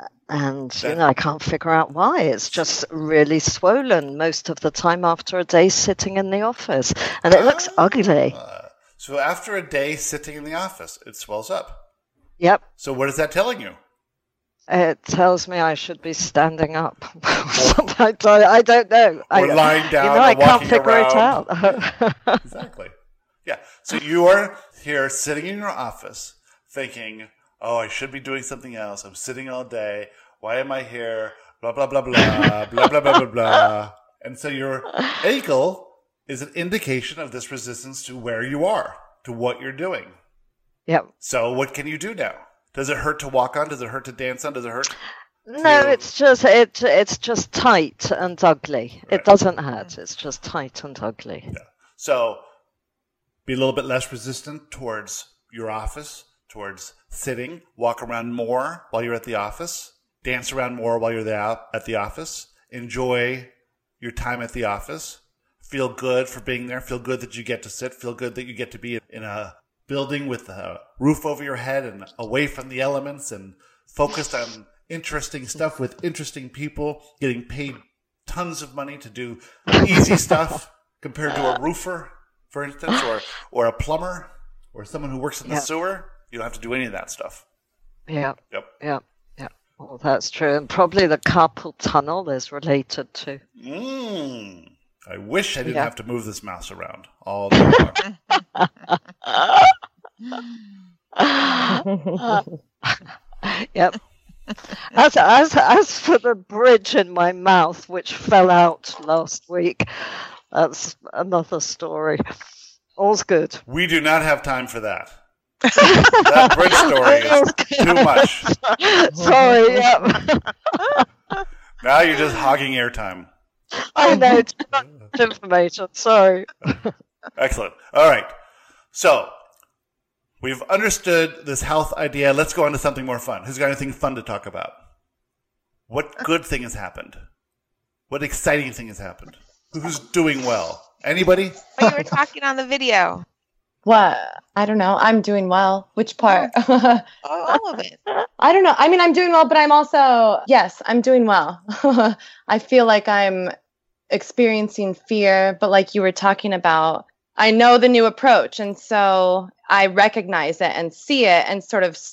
I can't figure out why. It's just really swollen most of the time after a day sitting in the office, and it looks ugly. So after a day sitting in the office, it swells up. Yep. So what is that telling you? It tells me I should be standing up. I don't know. Or lying down, or I can't walking figure around. it out. Exactly. Yeah. So you are here sitting in your office thinking, I should be doing something else. I'm sitting all day. Why am I here? Blah, blah, blah, blah, blah, blah, blah, blah, blah. And so your ankle is an indication of this resistance to where you are, to what you're doing. Yep. So what can you do now? Does it hurt to walk on? Does it hurt to dance on? Does it hurt? No, it's just tight and ugly. Right. It doesn't hurt. It's just tight and ugly. Yeah. So be a little bit less resistant towards your office, towards sitting, walk around more while you're at the office, dance around more while you're at the office, enjoy your time at the office, feel good for being there, feel good that you get to sit, feel good that you get to be in a building with a roof over your head and away from the elements and focused on interesting stuff with interesting people, getting paid tons of money to do easy stuff compared to a roofer, for instance, or a plumber, or someone who works in the sewer. You don't have to do any of that stuff. Yeah. Yep. Yeah. Yeah. Well, that's true. And probably the carpal tunnel is related to. I wish I didn't have to move this mouse around all day long. Yep. As for the bridge in my mouth, which fell out last week, that's another story. All's good. We do not have time for that. That bridge story is too much. Sorry, yeah. Now you're just hogging airtime. I know, too much information. Sorry. Excellent. All right. So, we've understood this health idea. Let's go on to something more fun. Who's got anything fun to talk about? What good thing has happened? What exciting thing has happened? Who's doing well? Anybody? Oh, you were talking on the video. What? I don't know. I'm doing well. Which part? All of it. I don't know. I mean, I'm doing well, but I'm also, yes, I'm doing well. I feel like I'm experiencing fear, but like you were talking about, I know the new approach. And so I recognize it and see it and sort of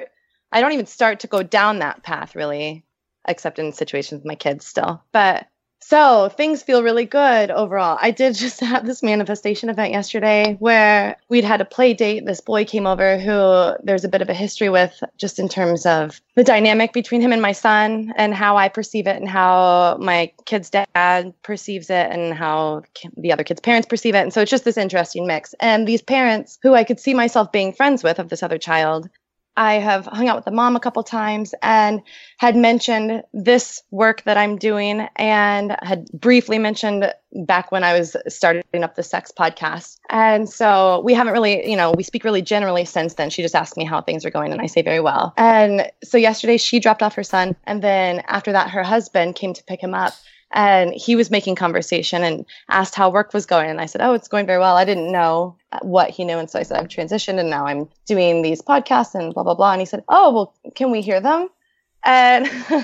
I don't even start to go down that path really, except in situations with my kids still. But so things feel really good overall. I did just have this manifestation event yesterday where we'd had a play date. This boy came over who there's a bit of a history with, just in terms of the dynamic between him and my son and how I perceive it and how my kid's dad perceives it and how the other kid's parents perceive it. And so it's just this interesting mix. And these parents who I could see myself being friends with of this other child, I have hung out with the mom a couple times and had mentioned this work that I'm doing and had briefly mentioned back when I was starting up the sex podcast. And so we haven't really, we speak really generally since then. She just asked me how things are going and I say very well. And so yesterday she dropped off her son. And then after that, her husband came to pick him up. And he was making conversation and asked how work was going. And I said, oh, it's going very well. I didn't know what he knew. And so I said, I've transitioned and now I'm doing these podcasts and blah, blah, blah. And he said, oh, well, can we hear them? And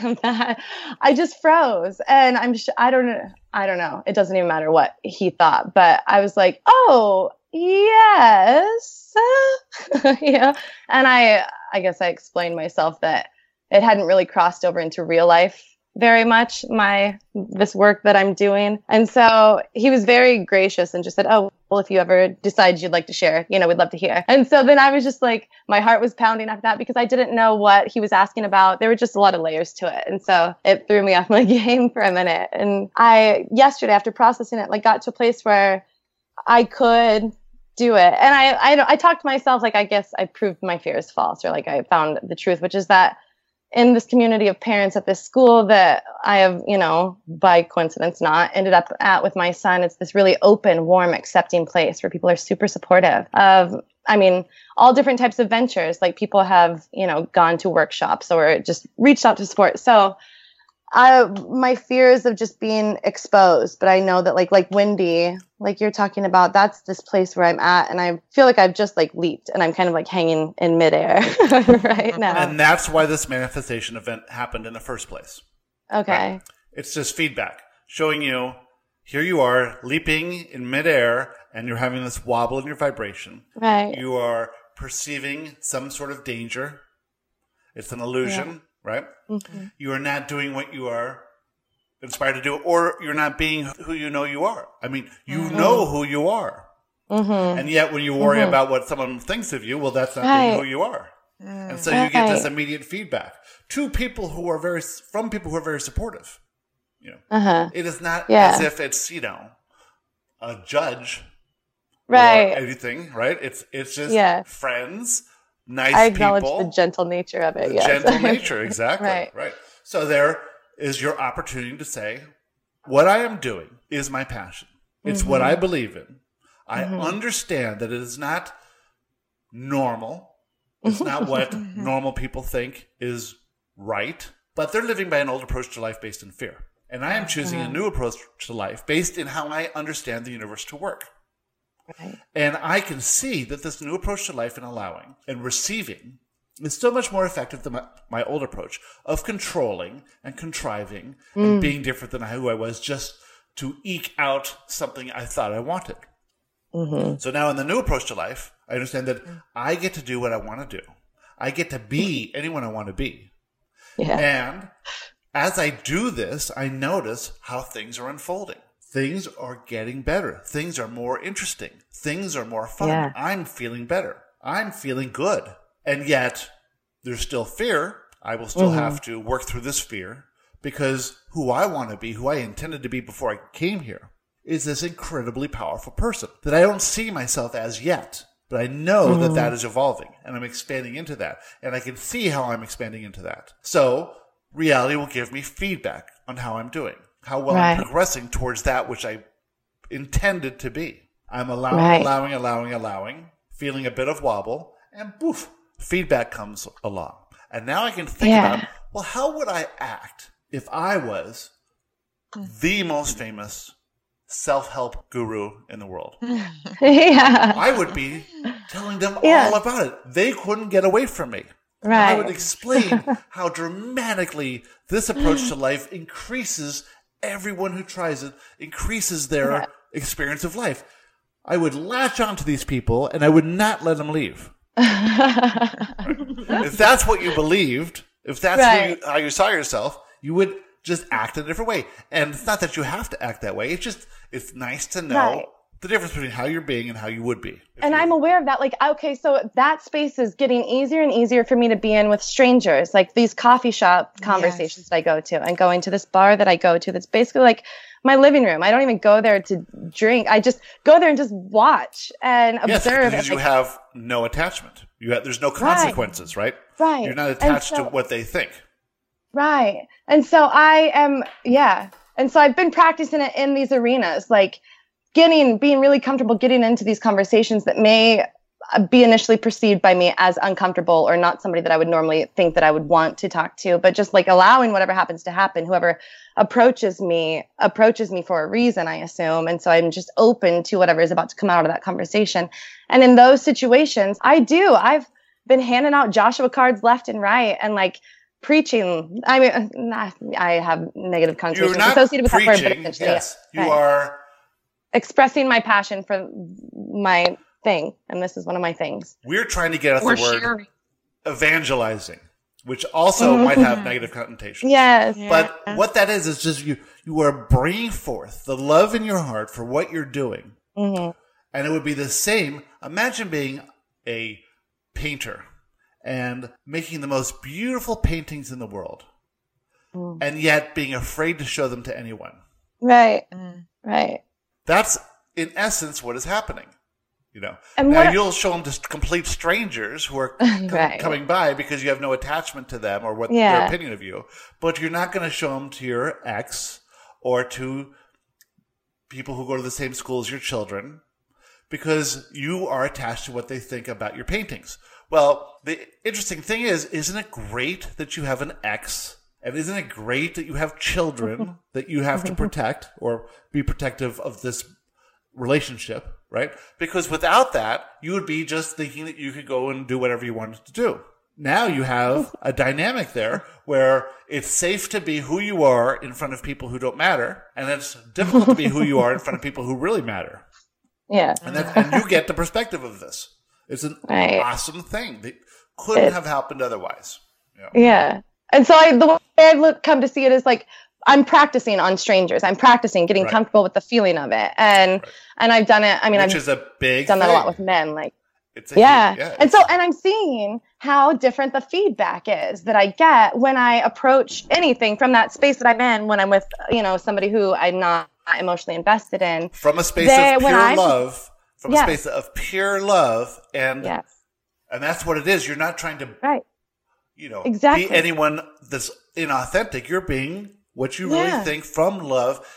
I just froze. And I don't know. It doesn't even matter what he thought. But I was like, oh, yes. And I guess I explained myself that it hadn't really crossed over into real life very much, this work that I'm doing. And so he was very gracious and just said, oh, well, if you ever decide you'd like to share, we'd love to hear. And so then I was just like, my heart was pounding after that because I didn't know what he was asking about. There were just a lot of layers to it. And so it threw me off my game for a minute. And yesterday, after processing it, got to a place where I could do it. And I talked to myself, I guess I proved my fears false, or I found the truth, which is that in this community of parents at this school that I have, by coincidence ended up at with my son, it's this really open, warm, accepting place where people are super supportive of, all different types of ventures. People have, gone to workshops or just reached out to support. So my fears of just being exposed, but I know that like Wendy, you're talking about, that's this place where I'm at. And I feel like I've just leaped and I'm kind of hanging in midair right now. And that's why this manifestation event happened in the first place. Okay. Right? It's just feedback showing you, here you are leaping in midair and you're having this wobble in your vibration. Right. You are perceiving some sort of danger. It's an illusion. Yeah. Right? Mm-hmm. You are not doing what you are inspired to do, or you're not being who you know you are. You know who you are. Mm-hmm. And yet when you worry about what someone thinks of you, well, that's not being who you are. And so you get this immediate feedback from people who are very supportive. It is not as if it's, a judge or anything, right? It's just friends. Nice I acknowledge people. The gentle nature of it. The gentle nature, exactly. Right. So there is your opportunity to say, what I am doing is my passion. It's what I believe in. I understand that it is not normal. It's not what normal people think is right. But they're living by an old approach to life based in fear. And I am choosing a new approach to life based in how I understand the universe to work. Right. And I can see that this new approach to life and allowing and receiving is so much more effective than my old approach of controlling and contriving and being different than who I was just to eke out something I thought I wanted. Mm-hmm. So now in the new approach to life, I understand that I get to do what I want to do. I get to be anyone I want to be. Yeah. And as I do this, I notice how things are unfolding. Things are getting better. Things are more interesting. Things are more fun. Yeah. I'm feeling better. I'm feeling good. And yet, there's still fear. I will still have to work through this fear because who I want to be, who I intended to be before I came here, is this incredibly powerful person that I don't see myself as yet. But I know that that is evolving, and I'm expanding into that. And I can see how I'm expanding into that. So reality will give me feedback on how I'm doing, how well I'm progressing towards that which I intended to be. I'm allowing, feeling a bit of wobble, and poof, feedback comes along. And now I can think about, well, how would I act if I was the most famous self-help guru in the world? I would be telling them all about it. They couldn't get away from me. Right. I would explain how dramatically this approach to life increases everyone who tries it, increases their experience of life. I would latch on to these people and I would not let them leave. If that's what you believed, if that's how you saw yourself, you would just act a different way. And it's not that you have to act that way. It's nice to know the difference between how you're being and how you would be. And I'm aware of that. Like, okay, so that space is getting easier and easier for me to be in with strangers, like these coffee shop conversations that I go to, and going to this bar that I go to that's basically like my living room. I don't even go there to drink. I just go there and just watch and observe. Because you have no attachment. There's no consequences, right? Right. You're not attached to what they think. Right. And so I am, And so I've been practicing it in these arenas, like being really comfortable getting into these conversations that may be initially perceived by me as uncomfortable or not somebody that I would normally think that I would want to talk to, but just like allowing whatever happens to happen. Whoever approaches me for a reason, I assume. And so I'm just open to whatever is about to come out of that conversation. And in those situations, I've been handing out Joshua cards left and right and like preaching. I mean, I have negative connotations associated with that word, but essentially, yes, you are expressing my passion for my thing, and this is one of my things. We're trying to get at the word evangelizing, which also might have negative connotations. Yes. But what that is just you are bringing forth the love in your heart for what you're doing. Mm-hmm. And it would be the same. Imagine being a painter and making the most beautiful paintings in the world, and yet being afraid to show them to anyone. Right. Right. That's, in essence, what is happening. And now you'll show them to complete strangers who are coming by because you have no attachment to them or what their opinion of you. But you're not going to show them to your ex or to people who go to the same school as your children because you are attached to what they think about your paintings. Well, the interesting thing is, isn't it great that you have an ex? And isn't it great that you have children that you have to protect or be protective of this relationship, right? Because without that, you would be just thinking that you could go and do whatever you wanted to do. Now you have a dynamic there where it's safe to be who you are in front of people who don't matter, and it's difficult to be who you are in front of people who really matter. Yeah. And you get the perspective of this. It's an awesome thing that couldn't have happened otherwise. Yeah. And so the way I've come to see it is like I'm practicing on strangers. I'm practicing getting comfortable with the feeling of it. And I've done it. I mean, Which is a big done that thing. a lot with men. Like, it's and I'm seeing how different the feedback is that I get when I approach anything from that space that I'm in when I'm with, somebody who I'm not emotionally invested in. From a space of pure love. From a space of pure love. And that's what it is. You're not trying to be anyone that's inauthentic. You're being what you really think from love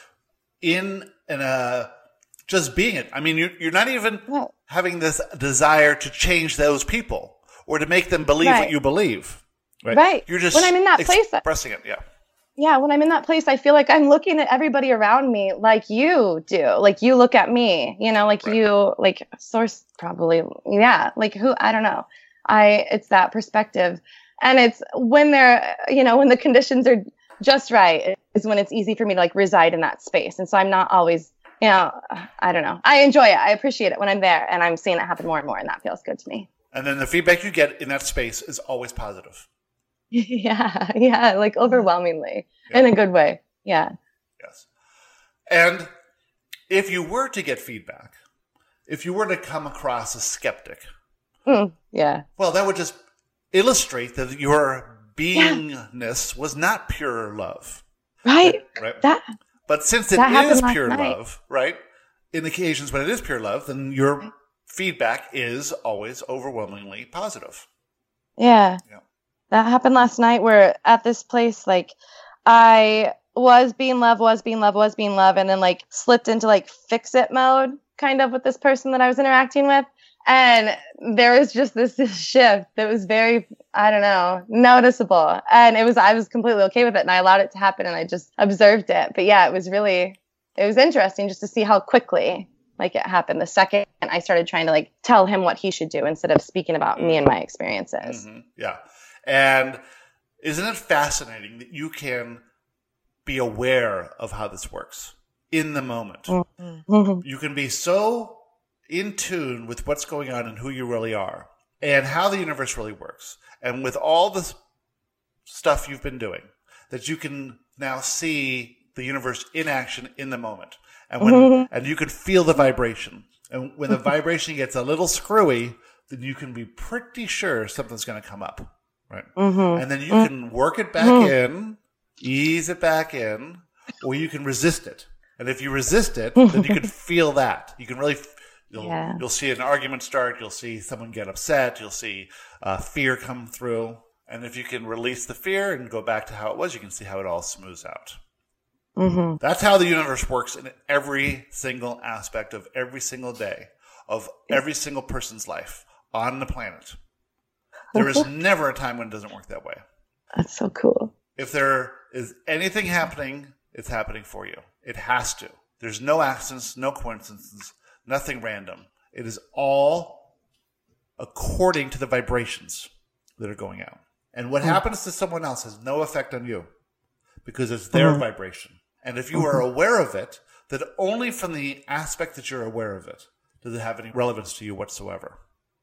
just being it. I mean, you're not even having this desire to change those people or to make them believe what you believe. Right. You're just when I'm in that place, expressing it. Yeah. When I'm in that place, I feel like I'm looking at everybody around me like you do. Like you look at me, like you, like Source probably. Yeah. Like who, I don't know. It's that perspective. And it's when they're, when the conditions are just right is when it's easy for me to like reside in that space. And so I'm not always, I don't know. I enjoy it. I appreciate it when I'm there and I'm seeing it happen more and more. And that feels good to me. And then the feedback you get in that space is always positive. Yeah. Like overwhelmingly in a good way. Yeah. Yes. And if you were to get feedback, if you were to come across a skeptic, well, that would just illustrate that your beingness was not pure love. Right. But since it is pure love, right, in occasions when it is pure love, then your feedback is always overwhelmingly positive. Yeah. That happened last night where at this place, like, I was being love, and then like slipped into like fix it mode kind of with this person that I was interacting with. And there was just this shift that was very, I don't know, noticeable. And I was completely okay with it and I allowed it to happen and I just observed it. But yeah, it was interesting just to see how quickly like it happened. The second I started trying to like tell him what he should do instead of speaking about me and my experiences. Mm-hmm. Yeah. And isn't it fascinating that you can be aware of how this works in the moment? Mm-hmm. You can be so in tune with what's going on and who you really are and how the universe really works. And with all the stuff you've been doing, that you can now see the universe in action in the moment. And and you can feel the vibration. And when the vibration gets a little screwy, then you can be pretty sure something's going to come up. Right. Mm-hmm. And then you can work it back in, ease it back in, or you can resist it. And if you resist it, then you can feel that. You can really... You'll see an argument start. You'll see someone get upset. You'll see fear come through. And if you can release the fear and go back to how it was, you can see how it all smooths out. Mm-hmm. That's how the universe works in every single aspect of every single day of every single person's life on the planet. There is never a time when it doesn't work that way. That's so cool. If there is anything happening, it's happening for you. It has to. There's no accidents, no coincidences. Nothing random. It is all according to the vibrations that are going out. And what happens to someone else has no effect on you because it's their vibration. And if you are aware of it, then only from the aspect that you're aware of it does it have any relevance to you whatsoever.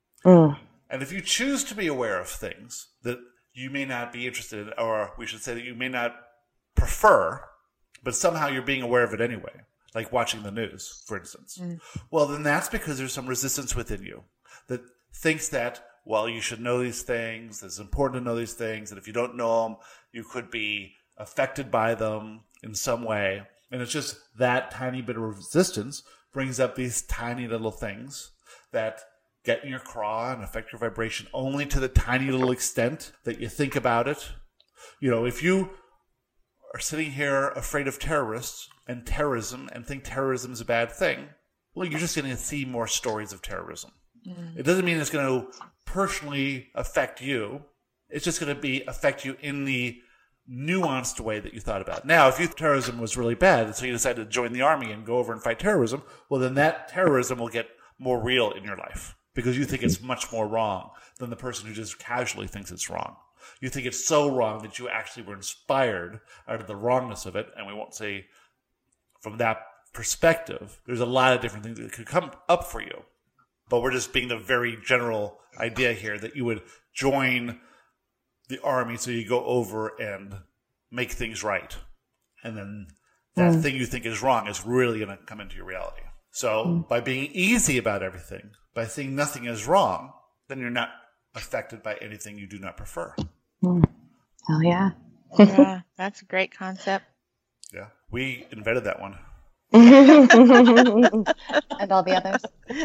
And if you choose to be aware of things that you may not be interested in, or we should say that you may not prefer, but somehow you're being aware of it anyway, like watching the news, for instance. Well, then that's because there's some resistance within you that thinks that, well, you should know these things. It's important to know these things. And if you don't know them, you could be affected by them in some way. And it's just that tiny bit of resistance brings up these tiny little things that get in your craw and affect your vibration only to the tiny little extent that you think about it. If you are sitting here afraid of terrorists and terrorism and think terrorism is a bad thing, well, you're just going to see more stories of terrorism. It doesn't mean it's going to personally affect you. It's just going to affect you in the nuanced way that you thought about it. Now, if terrorism was really bad, and so you decided to join the army and go over and fight terrorism, well, then that terrorism will get more real in your life because you think it's much more wrong than the person who just casually thinks it's wrong. You think it's so wrong that you actually were inspired out of the wrongness of it, and we won't say from that perspective, there's a lot of different things that could come up for you. But we're just being the very general idea here that you would join the army so you go over and make things right. And then that thing you think is wrong is really going to come into your reality. So by being easy about everything, by seeing nothing is wrong, then you're not affected by anything you do not prefer. Hell yeah. Yeah, that's a great concept. Yeah, we invented that one. And all the others.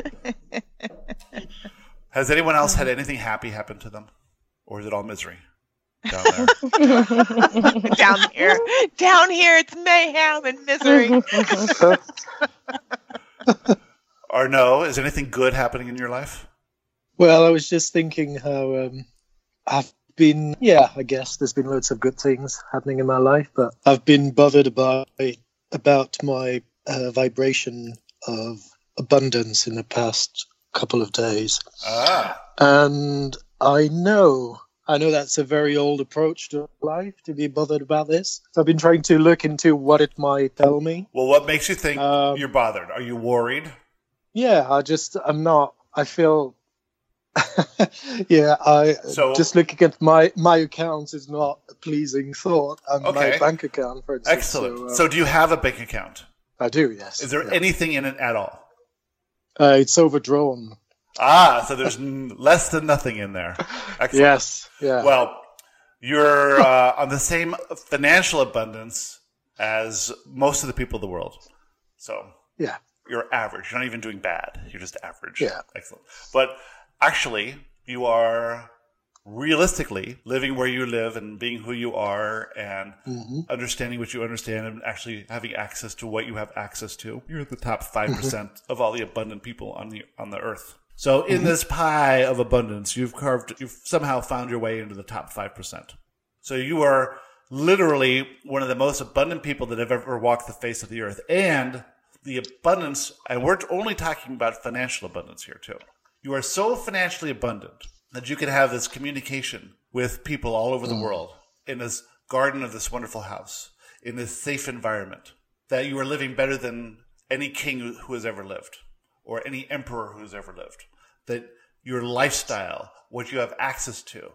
Has anyone else had anything happy happen to them? Or is it all misery down there? Down here, it's mayhem and misery. Or no, is anything good happening in your life? Well, I was just thinking how I've been, I guess there's been loads of good things happening in my life, but I've been bothered about my vibration of abundance in the past couple of days. And I know that's a very old approach to life, to be bothered about this. So I've been trying to look into what it might tell me. Well, what makes you think you're bothered? Are you worried? Yeah, I'm not. I feel... just looking at my accounts is not a pleasing thought. And my bank account, for instance. Excellent. So do you have a bank account? I do, yes. Is there anything in it at all? It's overdrawn. So there's less than nothing in there. Excellent. Yes. Yeah. Well, you're on the same financial abundance as most of the people of the world. So yeah, you're average. You're not even doing bad. You're just average. Yeah. Excellent. But actually, you are realistically living where you live and being who you are and understanding what you understand and actually having access to what you have access to. You're at the top 5% of all the abundant people on the earth. So in this pie of abundance, you've somehow found your way into the top 5%. So you are literally one of the most abundant people that have ever walked the face of the earth. And the abundance, and we're only talking about financial abundance here too. You are so financially abundant that you can have this communication with people all over the world in this garden of this wonderful house, in this safe environment, that you are living better than any king who has ever lived or any emperor who has ever lived. That your lifestyle, what you have access to.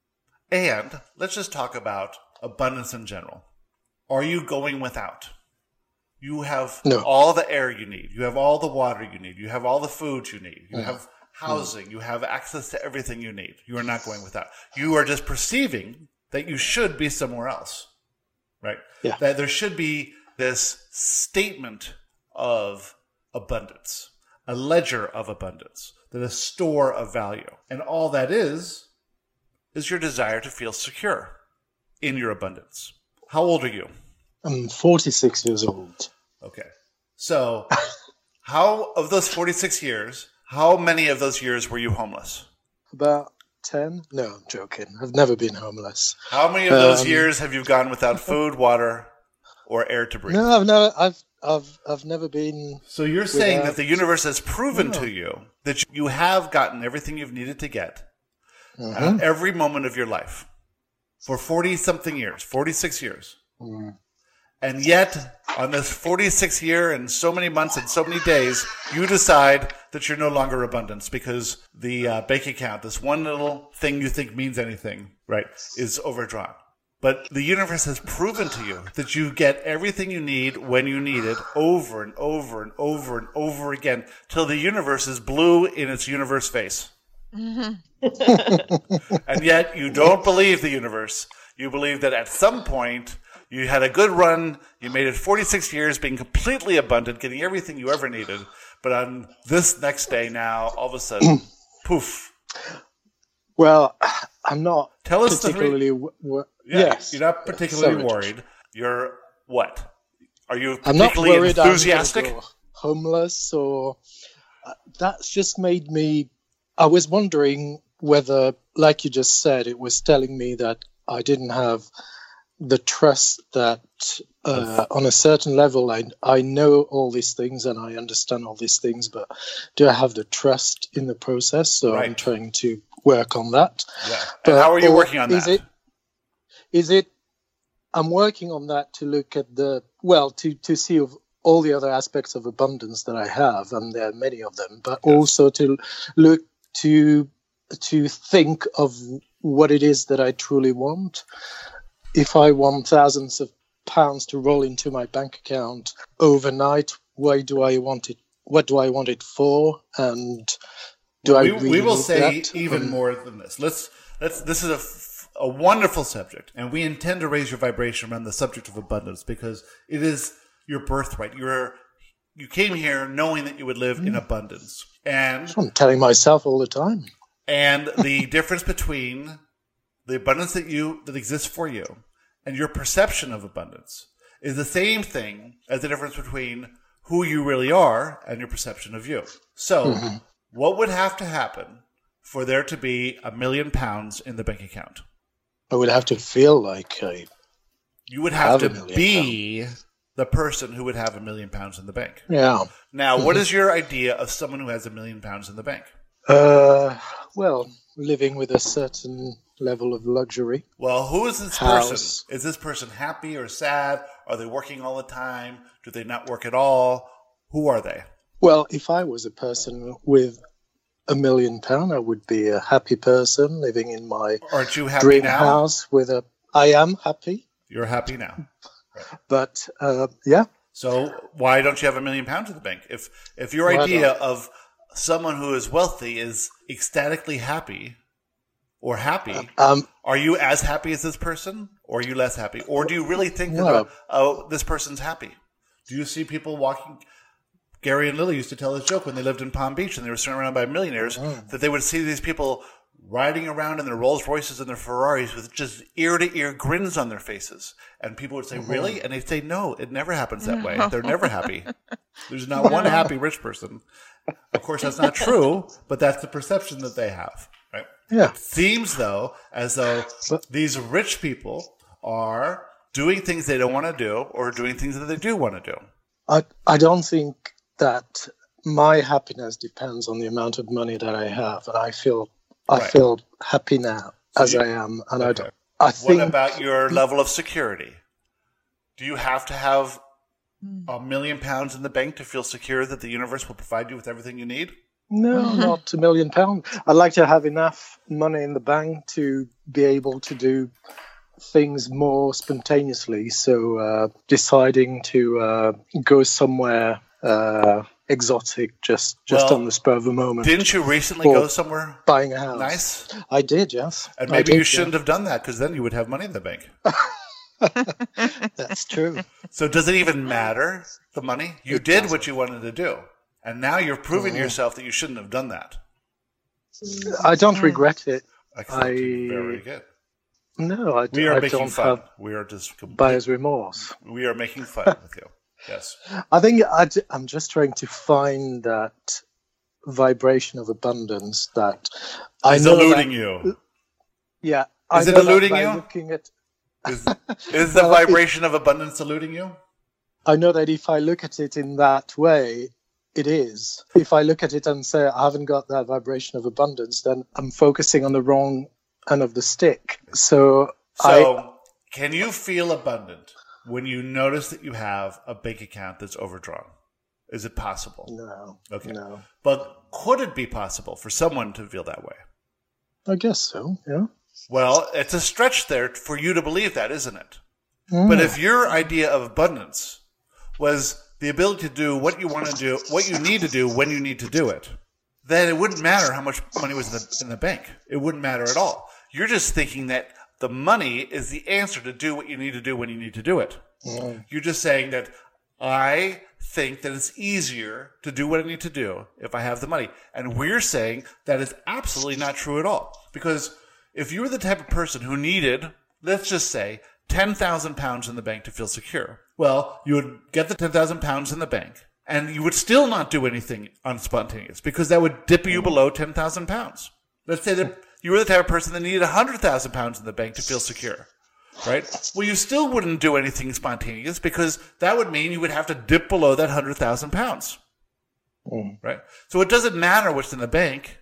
And let's just talk about abundance in general. Are you going without? You have all the air you need. You have all the water you need. You have all the food you need. You have housing. You have access to everything you need. You are not going without. You are just perceiving that you should be somewhere else, right? Yeah. That there should be this statement of abundance, a ledger of abundance, that a store of value. And all that is your desire to feel secure in your abundance. How old are you? I'm 46 years old. Okay. So how, of those 46 years, how many of those years were you homeless? About 10? No, I'm joking. I've never been homeless. How many of those years have you gone without food, water, or air to breathe? No, I've never been. So you're saying that the universe has proven to you that you have gotten everything you've needed to get at every moment of your life for 40-something years, 46 years. And yet, on this 46th year and so many months and so many days, you decide that you're no longer abundance because the bank account, this one little thing you think means anything, right, is overdrawn. But the universe has proven to you that you get everything you need when you need it over and over and over and over again till the universe is blue in its universe face. And yet you don't believe the universe. You believe that at some point you had a good run, you made it 46 years being completely abundant, getting everything you ever needed. But on this next day now, all of a sudden, poof. Well, I'm not Tell us particularly... yes. You're not particularly worried. You're what? Are you I'm not particularly worried enthusiastic? I'm homeless or... that's just made me... I was wondering whether, like you just said, it was telling me that I didn't have the trust that on a certain level I know all these things and I understand all these things, but do I have the trust in the process? So I'm trying to work on that. Yeah. And how are you working on that? I'm working on that to look at to see all the other aspects of abundance that I have, and there are many of them, but also to look to think of what it is that I truly want. If I want thousands of pounds to roll into my bank account overnight, why do I want it? What do I want it for? And we will say that? Even more than this. This is a wonderful subject, and we intend to raise your vibration around the subject of abundance because it is your birthright. You came here knowing that you would live in abundance, and I'm telling myself all the time. And the difference between the abundance that exists for you and your perception of abundance is the same thing as the difference between who you really are and your perception of you. So what would have to happen for there to be £1 million in the bank account? I would have to feel like you would have to be the person who would have £1 million in the bank. Yeah. Now, what is your idea of someone who has £1 million in the bank? Well, living with a certain level of luxury. Well, who is this House. person? Is this person happy or sad? Are they working all the time? Do they not work at all? Who are they? Well, if I was a person with £1 million, I would be a happy person living in my Aren't you happy dream now? house with a. I am happy, You're happy now. but yeah. So why don't you have £1 million in the bank? If your Why idea not? of someone who is wealthy is ecstatically happy or happy, are you as happy as this person, or are you less happy, or do you really think that this person's happy? Do you see people walking? Gary and Lily used to tell this joke when they lived in Palm Beach and they were surrounded around by millionaires, that they would see these people riding around in their Rolls Royces and their Ferraris with just ear-to-ear grins on their faces. And people would say, really? And they'd say, no, it never happens that way. They're never happy. There's not one happy rich person. Of course, that's not true, but that's the perception that they have. Right? Yeah. It seems, though, as though these rich people are doing things they don't want to do or doing things that they do want to do. I don't think that my happiness depends on the amount of money that I have, and I feel happy now as I am, and I don't. I think. What about your level of security? Do you have to have £1 million in the bank to feel secure that the universe will provide you with everything you need? No, not £1 million. I'd like to have enough money in the bank to be able to do things more spontaneously. So deciding to go somewhere exotic just on the spur of the moment. Didn't you recently go somewhere buying a house? Nice. I did, yes. And maybe you shouldn't have done that, because then you would have money in the bank. That's true. So does it even matter, the money? You did what you wanted to do. And now you're proving to yourself that you shouldn't have done that. I don't regret it. Very good. No, We are I making don't fun. have We are just buyer's remorse. We are making fun with you. Yes. I think I'm just trying to find that vibration of abundance that Is eluding you. Yeah. Is it eluding you? Looking at, Is the vibration of abundance eluding you? I know that if I look at it in that way, it is. If I look at it and say I haven't got that vibration of abundance, then I'm focusing on the wrong end of the stick. So can you feel abundant when you notice that you have a bank account that's overdrawn? Is it possible? No. Okay. No. But could it be possible for someone to feel that way? I guess so, yeah. Well, it's a stretch there for you to believe that, isn't it? But if your idea of abundance was the ability to do what you want to do, what you need to do when you need to do it, then it wouldn't matter how much money was in the bank. It wouldn't matter at all. You're just thinking that the money is the answer to do what you need to do when you need to do it. You're just saying that I think that it's easier to do what I need to do if I have the money. And we're saying that is absolutely not true at all. Because if you were the type of person who needed, let's just say, £10,000 in the bank to feel secure, well, you would get the £10,000 in the bank, and you would still not do anything unspontaneous, because that would dip you below £10,000. Let's say that you were the type of person that needed £100,000 in the bank to feel secure, right? Well, you still wouldn't do anything spontaneous, because that would mean you would have to dip below that £100,000, right? So it doesn't matter what's in the bank.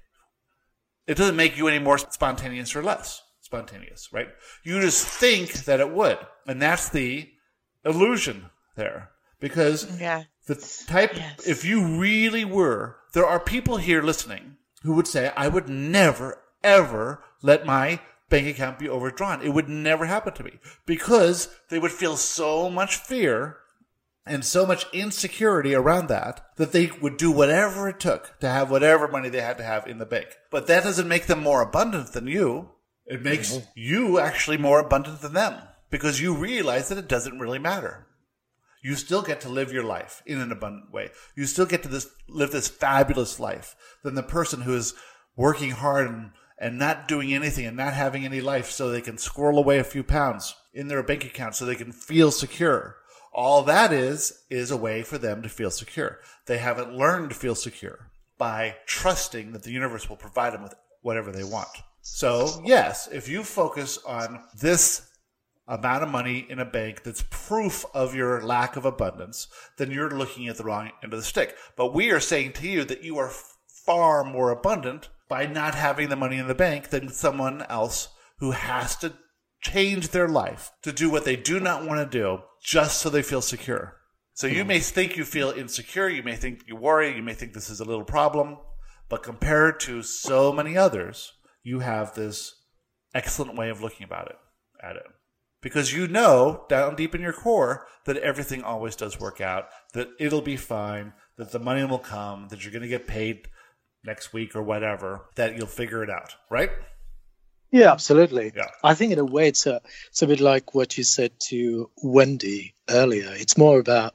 It doesn't make you any more spontaneous or less spontaneous, right? You just think that it would. And that's the illusion there. Because the type, if you really were, there are people here listening who would say, I would never, ever let my bank account be overdrawn. It would never happen to me. Because they would feel so much fear and so much insecurity around that they would do whatever it took to have whatever money they had to have in the bank. But that doesn't make them more abundant than you. It makes you actually more abundant than them, because you realize that it doesn't really matter. You still get to live your life in an abundant way. You still get to live this fabulous life than the person who is working hard and not doing anything and not having any life so they can squirrel away a few pounds in their bank account so they can feel secure. All that is a way for them to feel secure. They haven't learned to feel secure by trusting that the universe will provide them with whatever they want. So, yes, if you focus on this amount of money in a bank that's proof of your lack of abundance, then you're looking at the wrong end of the stick. But we are saying to you that you are far more abundant by not having the money in the bank than someone else who has to change their life to do what they do not want to do just so they feel secure. So you may think you feel insecure, you may think you worry, you may think this is a little problem, but compared to so many others, you have this excellent way of looking at it. Because you know down deep in your core that everything always does work out, that it'll be fine, that the money will come, that you're going to get paid next week or whatever, that you'll figure it out, right? Yeah, absolutely. Yeah. I think in a way it's a bit like what you said to Wendy earlier. It's more about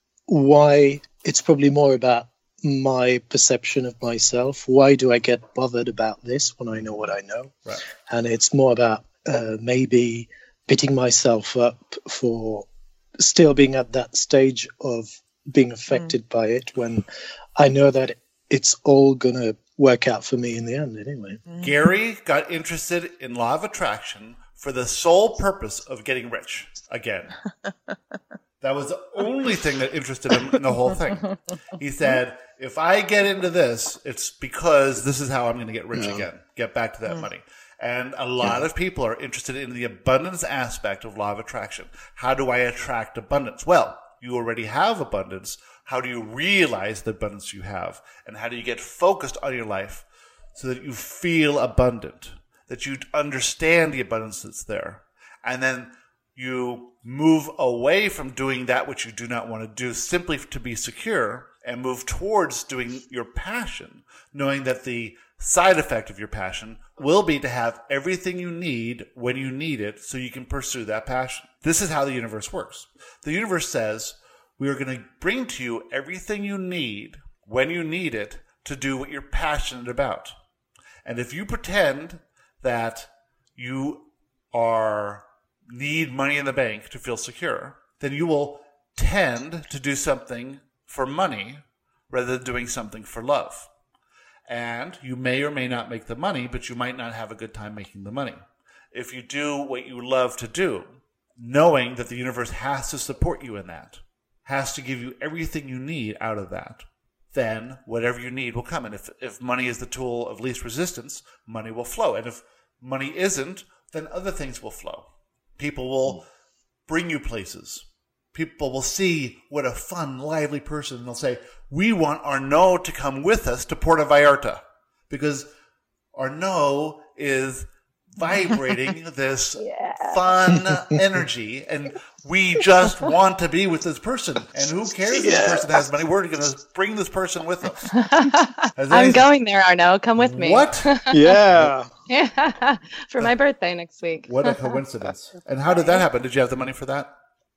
it's probably more about my perception of myself. Why do I get bothered about this when I know what I know? Right. And it's more about maybe beating myself up for still being at that stage of being affected by it when I know that it's all going to work out for me in the end anyway. Gary got interested in law of attraction for the sole purpose of getting rich again. That was the only thing that interested him in the whole thing. He said, if I get into this, it's because this is how I'm going to get rich again, get back to that money. And a lot of people are interested in the abundance aspect of law of attraction. How do I attract abundance? Well, you already have abundance. How do you realize the abundance you have? And how do you get focused on your life so that you feel abundant, that you understand the abundance that's there? And then you move away from doing that which you do not want to do simply to be secure and move towards doing your passion, knowing that the side effect of your passion will be to have everything you need when you need it so you can pursue that passion. This is how the universe works. The universe says, we are going to bring to you everything you need when you need it to do what you're passionate about. And if you pretend that you need money in the bank to feel secure, then you will tend to do something for money rather than doing something for love. And you may or may not make the money, but you might not have a good time making the money. If you do what you love to do, knowing that the universe has to support you in that, has to give you everything you need out of that, then whatever you need will come. And if money is the tool of least resistance, money will flow. And if money isn't, then other things will flow. People will bring you places. People will see what a fun, lively person, and they'll say, we want Arnaud to come with us to Puerto Vallarta because Arnaud is vibrating this fun energy, and we just want to be with this person. And who cares if this person has money? We're going to bring this person with us. I'm going there, Arnaud. Come with me. What? Yeah. Yeah, for my birthday next week. What a coincidence. And how did that happen? Did you have the money for that?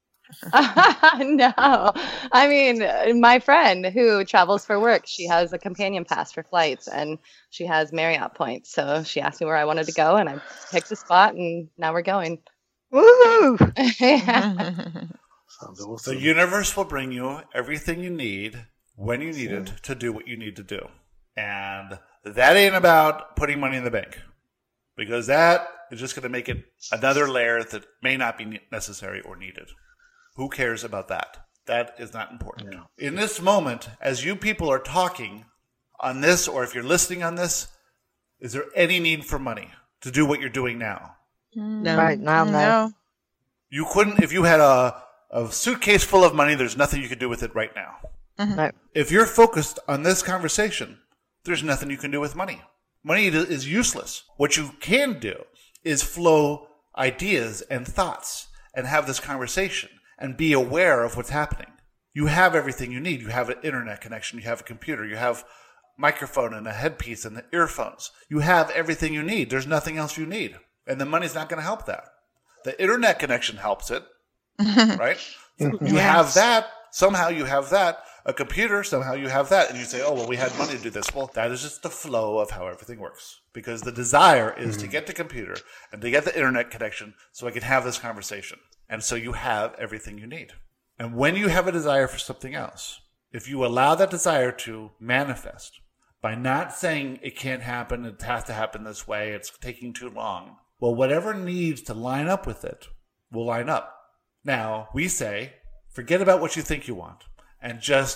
No. I mean, my friend who travels for work, she has a companion pass for flights and she has Marriott points. So she asked me where I wanted to go and I picked a spot and now we're going. Woohoo! Yeah. Sounds awesome. The universe will bring you everything you need when you need it to do what you need to do. And that ain't about putting money in the bank, because that is just going to make it another layer that may not be necessary or needed. Who cares about that? That is not important. Yeah. In this moment, as you people are talking on this, or if you're listening on this, is there any need for money to do what you're doing now? No. Right now, no. You couldn't, if you had a suitcase full of money, there's nothing you could do with it right now. No. If you're focused on this conversation, there's nothing you can do with money. Money is useless. What you can do is flow ideas and thoughts and have this conversation and be aware of what's happening. You have everything you need. You have an internet connection. You have a computer. You have a microphone and a headpiece and the earphones. You have everything you need. There's nothing else you need. And the money's not going to help that. The internet connection helps it, right? You have that. Somehow you have that. A computer, somehow you have that. And you say, oh, well, we had money to do this. Well, that is just the flow of how everything works. Because the desire is to get the computer and to get the internet connection so I can have this conversation. And so you have everything you need. And when you have a desire for something else, if you allow that desire to manifest by not saying it can't happen, it has to happen this way, it's taking too long, well, whatever needs to line up with it will line up. Now, we say, forget about what you think you want and just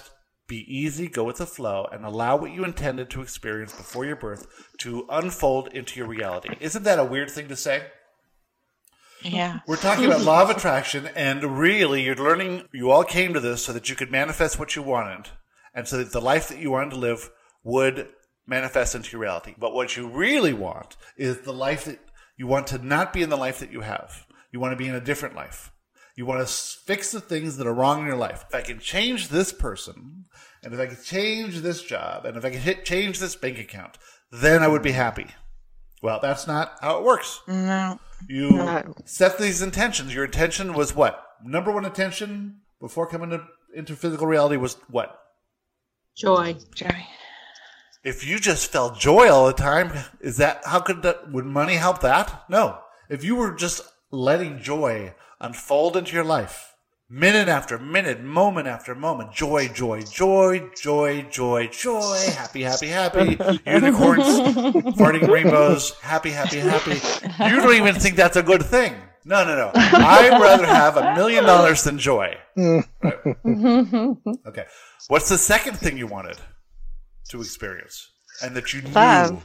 Be easy, go with the flow, and allow what you intended to experience before your birth to unfold into your reality. Isn't that a weird thing to say? Yeah. We're talking about law of attraction, and really you're learning, you all came to this so that you could manifest what you wanted, and so that the life that you wanted to live would manifest into your reality. But what you really want is the life that you want to not be in the life that you have. You want to be in a different life. You want to fix the things that are wrong in your life. If I can change this person, and if I can change this job, and if I can change this bank account, then I would be happy. Well, that's not how it works. No. You set these intentions. Your intention was what? Number one intention before coming into physical reality was what? Joy. If you just felt joy all the time, would money help that? No. If you were just letting joy unfold into your life, minute after minute, moment after moment, joy, joy, joy, joy, joy, joy, happy, happy, happy, unicorns, farting rainbows, happy, happy, happy. You don't even think that's a good thing. No. I'd rather have $1 million than joy. Right? Okay. What's the second thing you wanted to experience and that you knew?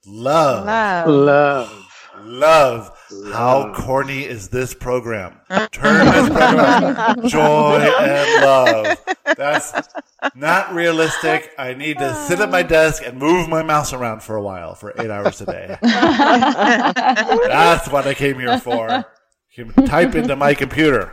Love. How corny is this program? Turn this program joy and love. That's not realistic. I need to sit at my desk and move my mouse around for a while for 8 hours a day. That's what I came here for. You can type into my computer.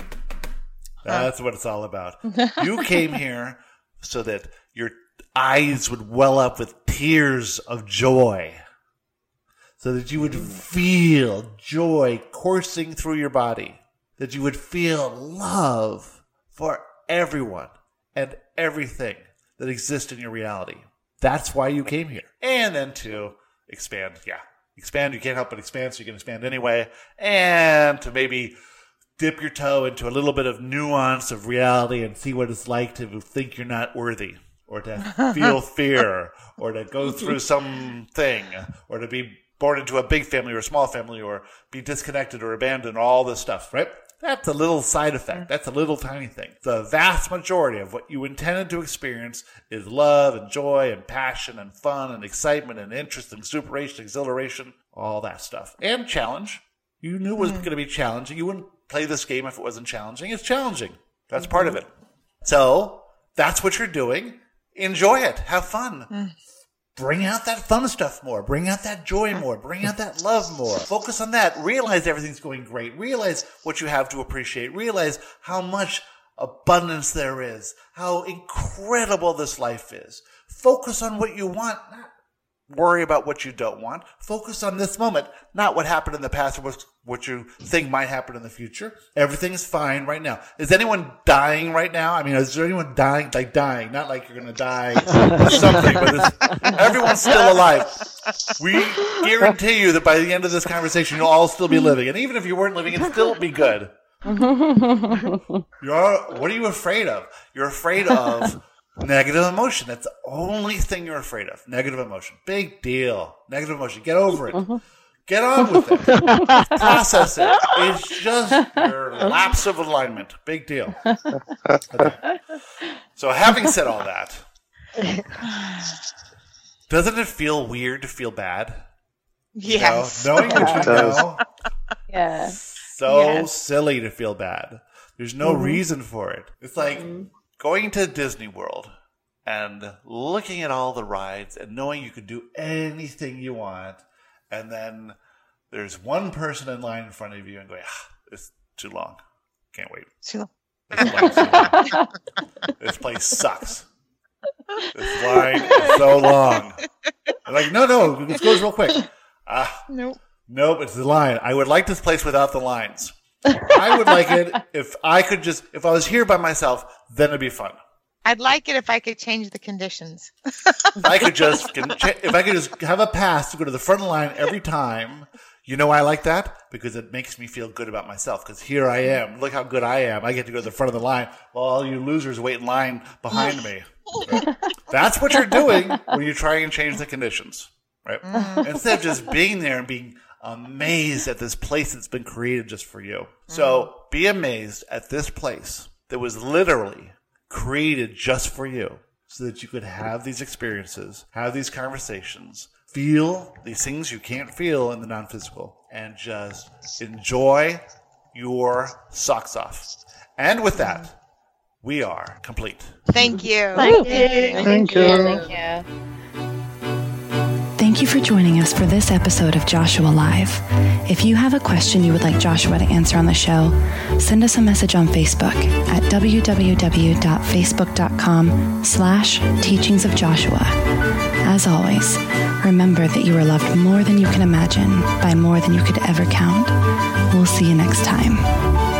That's what it's all about. You came here so that your eyes would well up with tears of joy. So that you would feel joy coursing through your body. That you would feel love for everyone and everything that exists in your reality. That's why you came here. And then to expand. Yeah. Expand. You can't help but expand, so you can expand anyway. And to maybe dip your toe into a little bit of nuance of reality and see what it's like to think you're not worthy. Or to feel fear. Or to go through something. Or to be born into a big family or a small family, or be disconnected or abandoned, all this stuff, right? That's a little side effect. That's a little tiny thing. The vast majority of what you intended to experience is love and joy and passion and fun and excitement and interest and exuberation, exhilaration, all that stuff. And challenge. You knew it was going to be challenging. You wouldn't play this game if it wasn't challenging. It's challenging. That's part of it. So that's what you're doing. Enjoy it. Have fun. Bring out that fun stuff more. Bring out that joy more. Bring out that love more. Focus on that. Realize everything's going great. Realize what you have to appreciate. Realize how much abundance there is. How incredible this life is. Focus on what you want. Not worry about what you don't want. Focus on this moment. Not what happened in the past or what you think might happen in the future. Everything's fine right now. Is anyone dying right now? I mean, is there anyone dying? Like dying. Not like you're going to die or something, but everyone's still alive. We guarantee you that by the end of this conversation, you'll all still be living. And even if you weren't living, it'd still be good. What are you afraid of? You're afraid of negative emotion. That's the only thing you're afraid of. Negative emotion. Big deal. Negative emotion. Get over it. Get on with it. Process it. It's just your lapse of alignment. Big deal. Okay. So having said all that, doesn't it feel weird to feel bad? Yes. You know, knowing what you know. Yeah. So silly to feel bad. There's no reason for it. It's like going to Disney World and looking at all the rides and knowing you can do anything you want, and then there's one person in line in front of you and going, it's too long. Can't wait. Too long. This place sucks. This line is so long. I'm like, no, this goes real quick. Nope, it's the line. I would like this place without the lines. I would like it if I was here by myself, then it'd be fun. I'd like it if I could change the conditions. If I could just have a pass to go to the front of the line every time. You know why I like that? Because it makes me feel good about myself. Because here I am. Look how good I am. I get to go to the front of the line while all you losers wait in line behind me. Right? That's what you're doing when you try and change the conditions. Right? Instead of just being there and being amazed at this place that's been created just for you. So be amazed at this place that was literally created just for you so that you could have these experiences, have these conversations, feel these things you can't feel in the non-physical, and just enjoy your socks off. And with that, we are complete. Thank you. Thank you. Thank you. Thank you. Thank you for joining us for this episode of Joshua Live. If you have a question you would like Joshua to answer on the show, send us a message on Facebook at www.facebook.com/teachingsofjoshua. As always, remember that you are loved more than you can imagine by more than you could ever count. We'll see you next time.